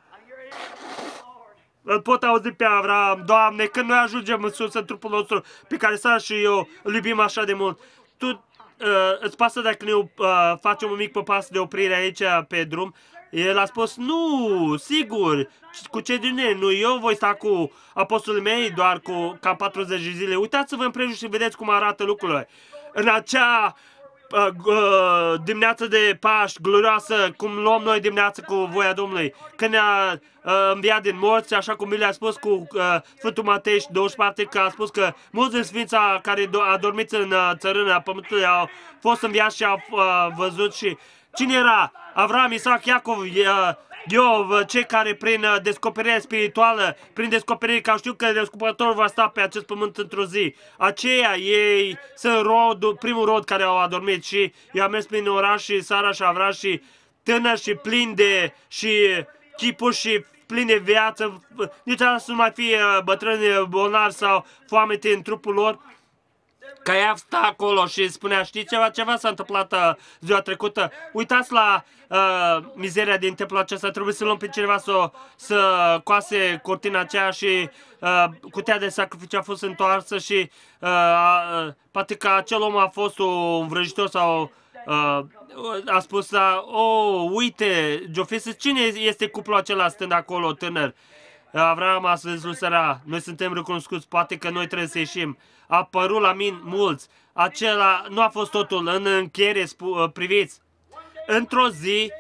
Îl pot auzi pe Avram, Doamne, când noi ajungem în sus în trupul nostru pe care Sara și eu îl iubim așa de mult. Tu Uh, îți pasă dacă ne uh, facem un mic pas de oprire aici pe drum? El a spus, nu, sigur, cu ce din ei? Nu, eu voi sta cu apostolii mei doar cu cam patruzeci de zile. Uitați-vă împrejur și vedeți cum arată lucrurile. În acea uh, uh, dimineață de Paști glorioasă, cum luăm noi dimineață cu voia Domnului, când ne-a uh, înviat din morți, așa cum mi a spus cu uh, Sfântul Matei douăzeci și patru, că a spus că mulți din Sfința care do a dormit în uh, țărâna pământului au fost înviați și au uh, văzut. Și cine era? Avram, Isaac, Iacov, uh, Iov, cei care prin uh, descoperire spirituală, prin descoperire că știu că descoperitorul va sta pe acest pământ într-o zi. Aceia, ei sunt rodul, primul rod care au adormit și eu am mers prin oraș și Sara și Avram și tânări și plini de și chipuri și plini de viață, niciodată să nu mai fie bătrâni bolnavi sau foamete în trupul lor. Că ea sta acolo și spunea, știi ceva, ceva s-a întâmplat uh, ziua trecută. Uitați la uh, mizeria din templul acesta, trebuie să luăm pe cineva să, să coase cortina aceea și uh, cutia de sacrificiu a fost întoarsă și uh, uh, poate că acel om a fost un vrăjitor sau uh, a spus, uh, oh, uite, Geofese, cine este cuplul acela stând acolo, tânăr? Avram a spus lui Sara, noi suntem recunoscuți, poate că noi trebuie să ieșim. A apărut la mine mulți. Acela nu a fost totul. În încheiere, priviți, într-o zi,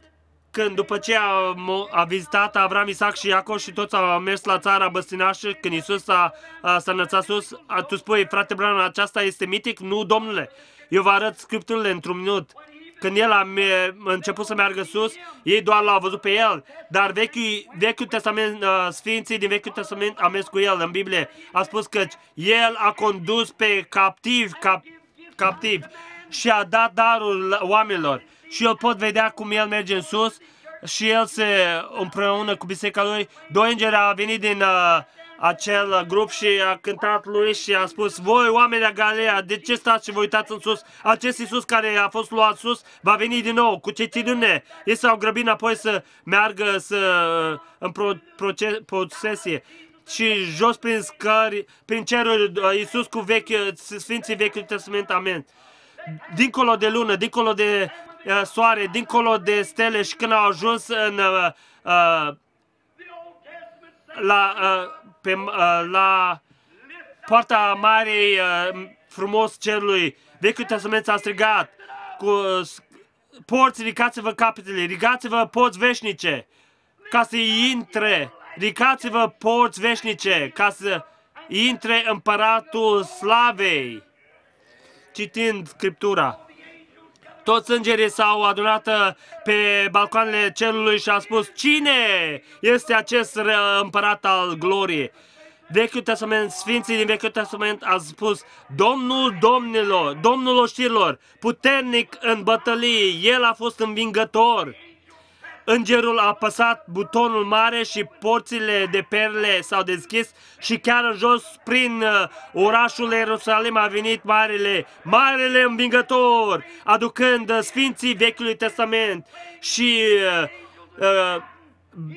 când după ce a, a vizitat Avram, Isaac și Iacov și toți au mers la țara băstinașă, când Iisus a, a, s-a înălțat sus, a, tu spui, frate Branham, aceasta este mitic? Nu, domnule. Eu vă arăt Scripturile într-un minut. Când el a început să meargă sus, ei doar l-au văzut pe el, dar Vechiul, Vechiul Testament, uh, Sfinții din Vechiul Testament a mers cu el în Biblie. A spus că el a condus pe captivi, cap, captivi și a dat darul oamenilor. Și eu pot vedea cum el merge în sus și el se împreună cu biserica lui. Doi îngeri au venit din uh, acel grup și a cântat lui și a spus, voi oameni de Galilea, de ce stați și vă uitați în sus? Acest Iisus care a fost luat sus va veni din nou cu certitudine. Ei s-au grăbit înapoi să meargă să, în pro, proces, procesie. Și jos prin scări, prin ceruri, Iisus cu vechi, Sfinții Vechiul Testament, amen. Dincolo de lună, dincolo de uh, soare, dincolo de stele și când au ajuns în uh, uh, la, uh, pe, uh, la poarta Marei uh, frumos cerului, Vechiul Testament s-a strigat cu uh, porți, ridicați-vă capetele, ridicați-vă porți veșnice ca să intre, ridicați-vă porți veșnice ca să intre împăratul slavei. Citind Scriptura, toți îngerii s-au adunat pe balcoanele cerului și au spus, cine este acest împărat al gloriei? Vechiul Testament, Sfinții din Vechiul Testament a spus, Domnul domnilor, Domnul oștirilor, puternic în bătălie, El a fost învingător. Îngerul a apăsat butonul mare și porțile de perle s-au deschis și chiar în jos prin uh, orașul Ierusalim a venit Marele, Marele Învingător, aducând uh, Sfinții Vechiului Testament și uh, uh,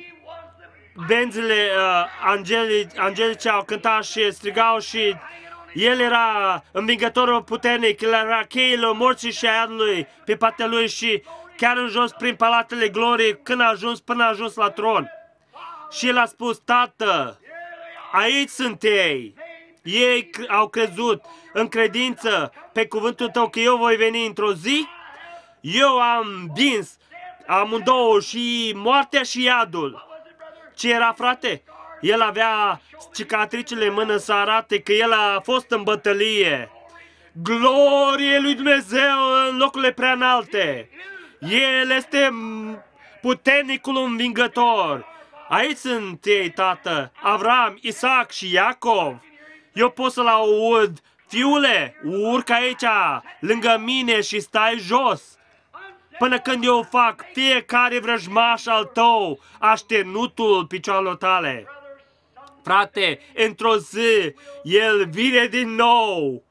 benzile uh, angelice, angelice au cântat și strigau și El era învingătorul puternic, el era cheile morții și iadului pe partea lui și chiar în jos prin palatele gloriei când a ajuns până a ajuns la tron. Și el a spus, Tată, aici sunt ei. Ei au crezut în credință pe cuvântul tău că eu voi veni într-o zi. Eu am vins amândouă și moartea și iadul. Ce era, frate? El avea cicatricele în mână să arate că el a fost în bătălie. Glorie lui Dumnezeu în locurile prea înalte. El este puternicul învingător. Aici sunt ei, Tată, Avram, Isaac și Iacov. Eu pot să-l aud. Fiule, urcă aici, lângă mine și stai jos. Până când eu fac fiecare vrăjmaș al tău așternutul picioarelor tale. Frate, într-o zi, el vine din nou.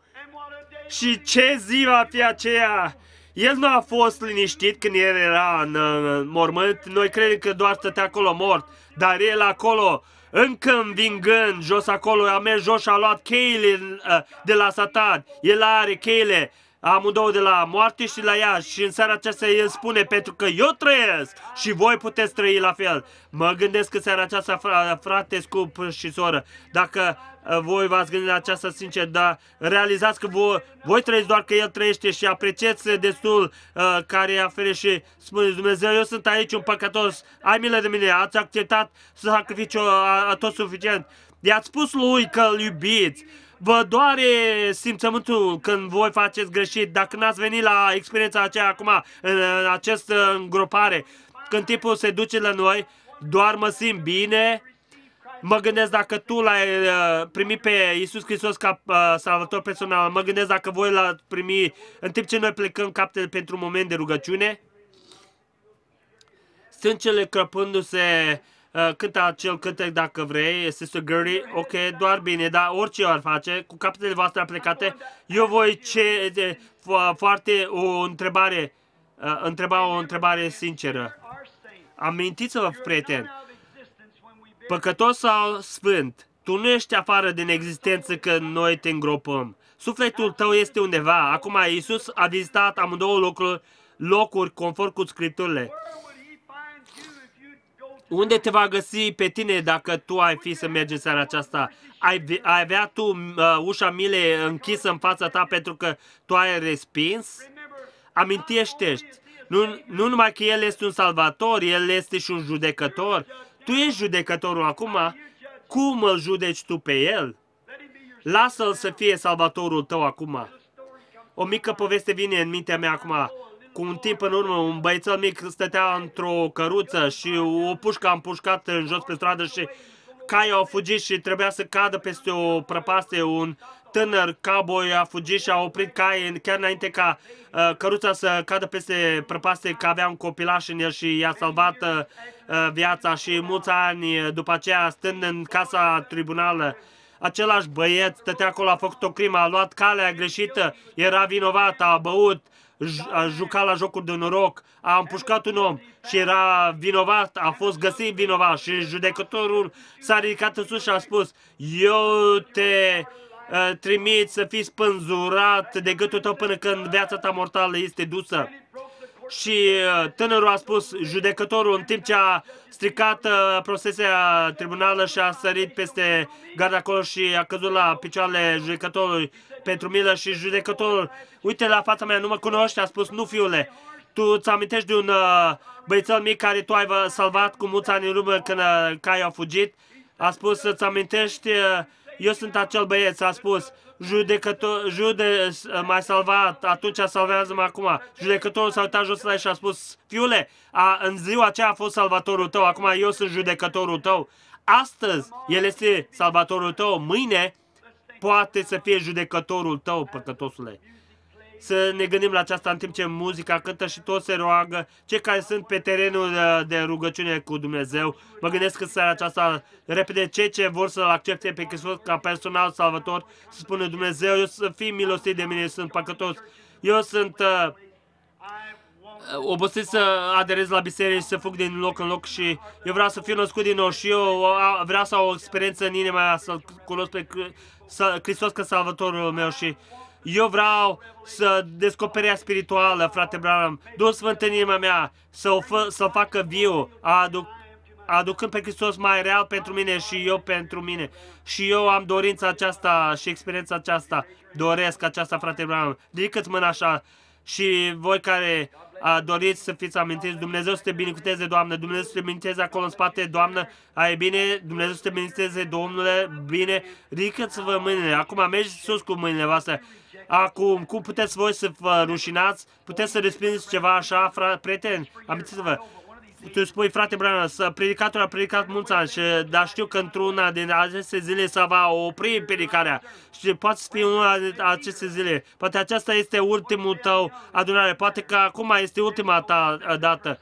Și ce zi va fi aceea? El nu a fost liniștit când el era în, în mormânt. Noi credem că doar stătea acolo mort. Dar el acolo, încă învingând, jos acolo, a mers jos și a luat cheile de la Satan. El are cheile amândouă de la moarte și la ea. Și în seara aceasta el spune, pentru că eu trăiesc și voi puteți trăi la fel. Mă gândesc că seara aceasta, frate, scump și soră, dacă voi v-ați gândit la aceasta sincer, dar realizați că voi, voi trăiți doar că El trăiește și apreciați destul uh, care afere și spuneți, Dumnezeu, eu sunt aici un păcătos, ai milă de mine, ați acceptat să sacrificiu tot suficient. I-ați spus lui că îl iubiți. Vă doare simțământul când voi faceți greșit, dacă n-ați venit la experiența aceea acum, în, în această îngropare, când timpul se duce la noi, doar mă simt bine. Mă gândesc dacă tu l-ai primit pe Iisus Hristos ca uh, salvator personal, mă gândesc dacă voi l-ați primi în timp ce noi plecăm capetele pentru un moment de rugăciune. Sângele crăpându-se, uh, cântă acel cântec dacă vrei, Sister Gertie, ok, doar bine, dar orice ar face, cu capetele voastre plecate, eu voi ce, de, fo- foarte o întrebare, uh, întreba o întrebare sinceră. Amintiți-vă, prieteni, păcătos sau sfânt, tu nu ești afară din existență când noi te îngropăm. Sufletul tău este undeva. Acum, Iisus a vizitat amândouă locuri, locuri conform cu Scripturile. Unde te va găsi pe tine dacă tu ai fi să mergi în seara aceasta? Ai, ai avea tu uh, ușa milei închisă în fața ta pentru că tu ai respins? Amintește-ți, nu, nu numai că El este un salvator, El este și un judecător. Tu ești judecătorul acum, cum îl judeci tu pe El? Lasă-L să fie salvatorul tău acum. O mică poveste vine în mintea mea acum. Cu un timp în urmă, un băiețel mic stătea într-o căruță și o pușcă a împușcat în jos pe stradă și caii au fugit și trebuia să cadă peste o prăpastie. Un tânăr cowboy a fugit și a oprit caii chiar înainte ca uh, căruța să cadă peste prăpastie, că avea un copilaș în el și i-a salvat uh, viața. Și mulți ani după aceea, stând în casa tribunală, același băieț stătea acolo, a făcut o crimă, a luat calea greșită, era vinovat, a băut, a jucat la jocuri de noroc, a împușcat un om și era vinovat, a fost găsit vinovat și judecătorul s-a ridicat în sus și a spus, eu te uh, trimit să fii spânzurat de gâtul tău până când viața ta mortală este dusă. Și uh, tânărul a spus, judecătorul, în timp ce a stricat uh, procesia tribunală și a sărit peste garda acolo și a căzut la picioarele judecătorului pentru milă și judecătorul, uite la fața mea, nu mă cunoști, a spus, nu fiule, tu îți amintești de un uh, băiețel mic care tu ai salvat cu mulți ani în urmă când uh, caii au fugit? A spus, să-ți amintești, uh, eu sunt acel băieț, a spus, judecător, jude, m-ai salvat, atunci salvează-mă acum. Judecătorul s-a uitat jos la el și a spus, fiule, a, în ziua aceea a fost salvatorul tău, acum eu sunt judecătorul tău. Astăzi el este salvatorul tău, mâine poate să fie judecătorul tău, păcătosule. Să ne gândim la aceasta în timp ce muzica cântă și toți se roagă, cei care sunt pe terenul de, de rugăciune cu Dumnezeu. Mă gândesc că seara aceasta, repede, cei ce vor să-L accepte pe Hristos ca personal salvator, să spună Dumnezeu, eu să fii milostiv de mine, sunt păcătos. Eu sunt uh, obosit să aderez la biserică și să fug din loc în loc și eu vreau să fiu născut din nou și eu vreau să am o experiență în inima mea, să-L cunosc pe Hristos ca salvatorul meu și eu vreau să descoperirea spirituală, frate Branham, Duhul Sfânt în inima mea, să-l fă, să facă viu, aduc, aducând pe Hristos mai real pentru mine și eu pentru mine. Și eu am dorința aceasta și experiența aceasta, doresc aceasta, frate Branham. Ridică-ți mâna așa și voi care a doriți să fiți amintiți, Dumnezeu să te binecuvânteze, Doamnă, Dumnezeu să te binecuvânteze acolo în spate, Doamnă, ai bine, Dumnezeu să te binecuvânteze, Domnule, bine, ridică-ți-vă mâinile, acum mergi sus cu mâinile voastre. Acum, cum puteți voi să vă rușinați? Puteți să respingeți ceva așa, fra, prieteni? Amintiți-vă. Tu spui, frate Branham, să predicatorul a predicat mulți ani, și, dar știu că într-una din aceste zile se va opri predicarea. Și poate să fie una din aceste zile. Poate aceasta este ultimul tău adunare. Poate că acum este ultima ta dată.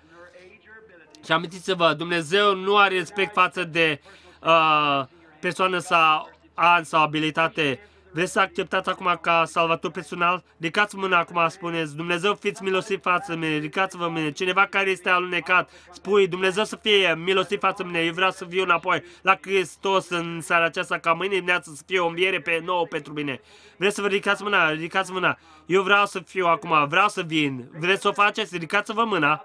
Și amintiți-vă, Dumnezeu nu are respect față de uh, persoană sau ani sau abilitate. Vreți să acceptați acum ca salvator personal? Ridicați mâna acum, spuneți, Dumnezeu fiți milostiv față mine, ridicați-vă mine. Cineva care este alunecat, spui, Dumnezeu să fie milostiv față mine, eu vreau să fiu înapoi la Hristos în seara aceasta, ca mâine dimineață să fie o înviere pe nouă pentru mine. Vreți să vă ridicați mâna? Ridicați mâna. Eu vreau să fiu acum, vreau să vin. Vreți să o faceți? Ridicați-vă mâna.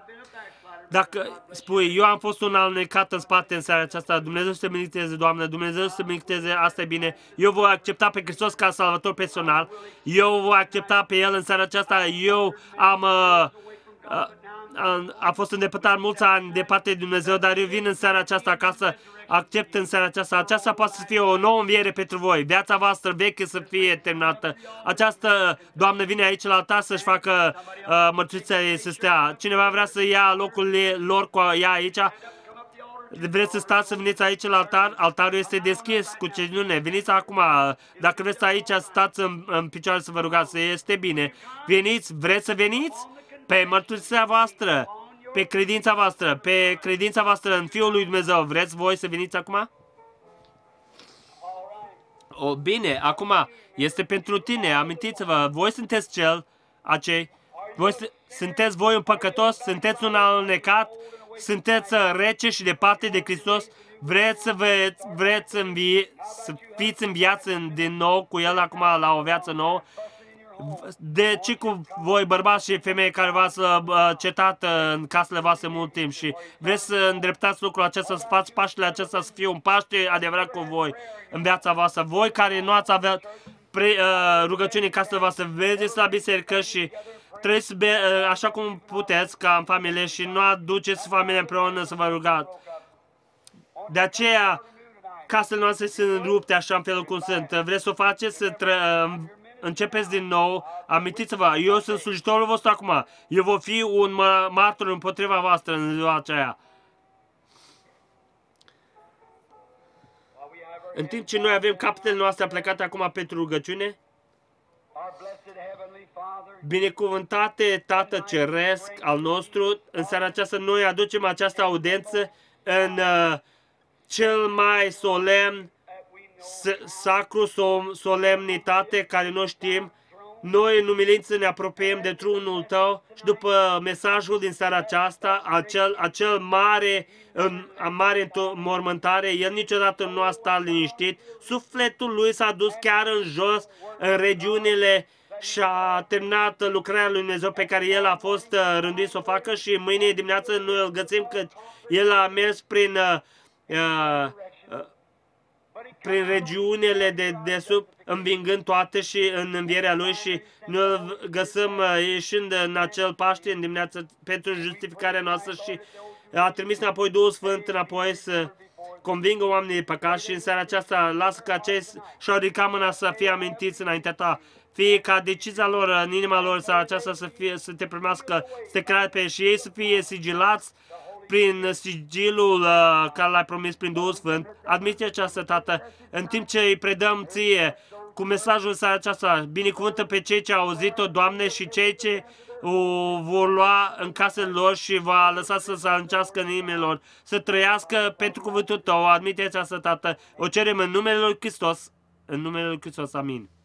Dacă spui, eu am fost un alunecat în spate în seara aceasta, Dumnezeu să te binecuvânteze, Doamnă, Dumnezeu să te binecuvânteze, asta e bine, eu voi accepta pe Hristos ca salvator personal, eu voi accepta pe El în seara aceasta, eu am, uh, uh, a fost îndepărtat mulți ani de parte de Dumnezeu, dar eu vin în seara aceasta acasă, accept în seara aceasta. Aceasta poate să fie o nouă înviere pentru voi. Viața voastră veche să fie terminată. Această Doamnă vine aici la altar să-și facă uh, mărturița ei să stea. Cineva vrea să ia locul lor cu ea aici? Vreți să stați, să veniți aici la altar? Altarul este deschis cu cedinune. Veniți acum. Dacă vreți aici, stați în, în picioare să vă rugați. Este bine. Veniți. Vreți să veniți? Pe mărturisirea voastră, pe credința voastră, pe credința voastră în Fiul lui Dumnezeu. Vreți voi să veniți acum? O, bine, acum este pentru tine. Amintiți-vă, voi sunteți cel, acei, voi sunteți voi un păcătos, sunteți un alunecat, sunteți rece și departe de Hristos. Vreți să veți, vreți să, învie, să fiți în viață din nou cu El acum la o viață nouă. De ce cu voi, bărbați și femei care v-ați uh, cetat uh, în casele voastre mult timp și vreți să îndreptați lucrul acesta, să fați Paștele acesta să fie un Paște adevărat cu voi în viața voastră. Voi care nu ați avea pre, uh, rugăciuni în casele voastre, vedeți la biserică și trăiți be, uh, așa cum puteți ca în familie și nu aduceți familia împreună să vă rugați. De aceea, casele noastre sunt rupte așa în felul cum sunt. Vreți să o faceți, să tră, uh, începeți din nou, amintiți-vă, eu sunt slujitorul vostru acum, eu voi fi un martor împotriva voastră în ziua aceea. În timp ce noi avem capetele noastre aplecate acum pentru rugăciune, binecuvântate Tată Ceresc al nostru, în seara aceasta noi aducem această audiență în uh, cel mai solemn sacru solemnitate care noi știm. Noi în umilință ne apropiem de tronul Tău și după mesajul din seara aceasta, acel, acel mare, mare înmormântare, El niciodată nu a stat liniștit. Sufletul Lui s-a dus chiar în jos, în regiunile și a terminat lucrarea lui Dumnezeu pe care El a fost rânduit să o facă și mâine dimineață noi îl găsim că El a mers prin uh, uh, prin regiunile de desubt, învingând toate și în învierea Lui și noi îl găsim ieșind în acel Paște în dimineață pentru justificarea noastră și a trimis înapoi Duhul Sfânt înapoi să convingă oamenii de păcat și în seara aceasta lasă ca cei și-au ridicat mâna să fie amintiți înaintea Ta. Fie ca decizia lor, în inima lor, să aceasta să, fie, să te primească, să te creadă pe și ei să fie sigilați prin sigilul uh, care l-ai promis prin Duhul Sfânt. Admite această, Tată, în timp ce îi predăm Ție cu mesajul ăsta aceasta, binecuvântă pe cei ce au auzit-o, Doamne, și cei ce o vor lua în casele lor și va lăsa să se încească în inimile lor, să trăiască pentru cuvântul Tău. Admite această, Tată, o cerem în numele Lui Hristos, în numele Lui Hristos, amin.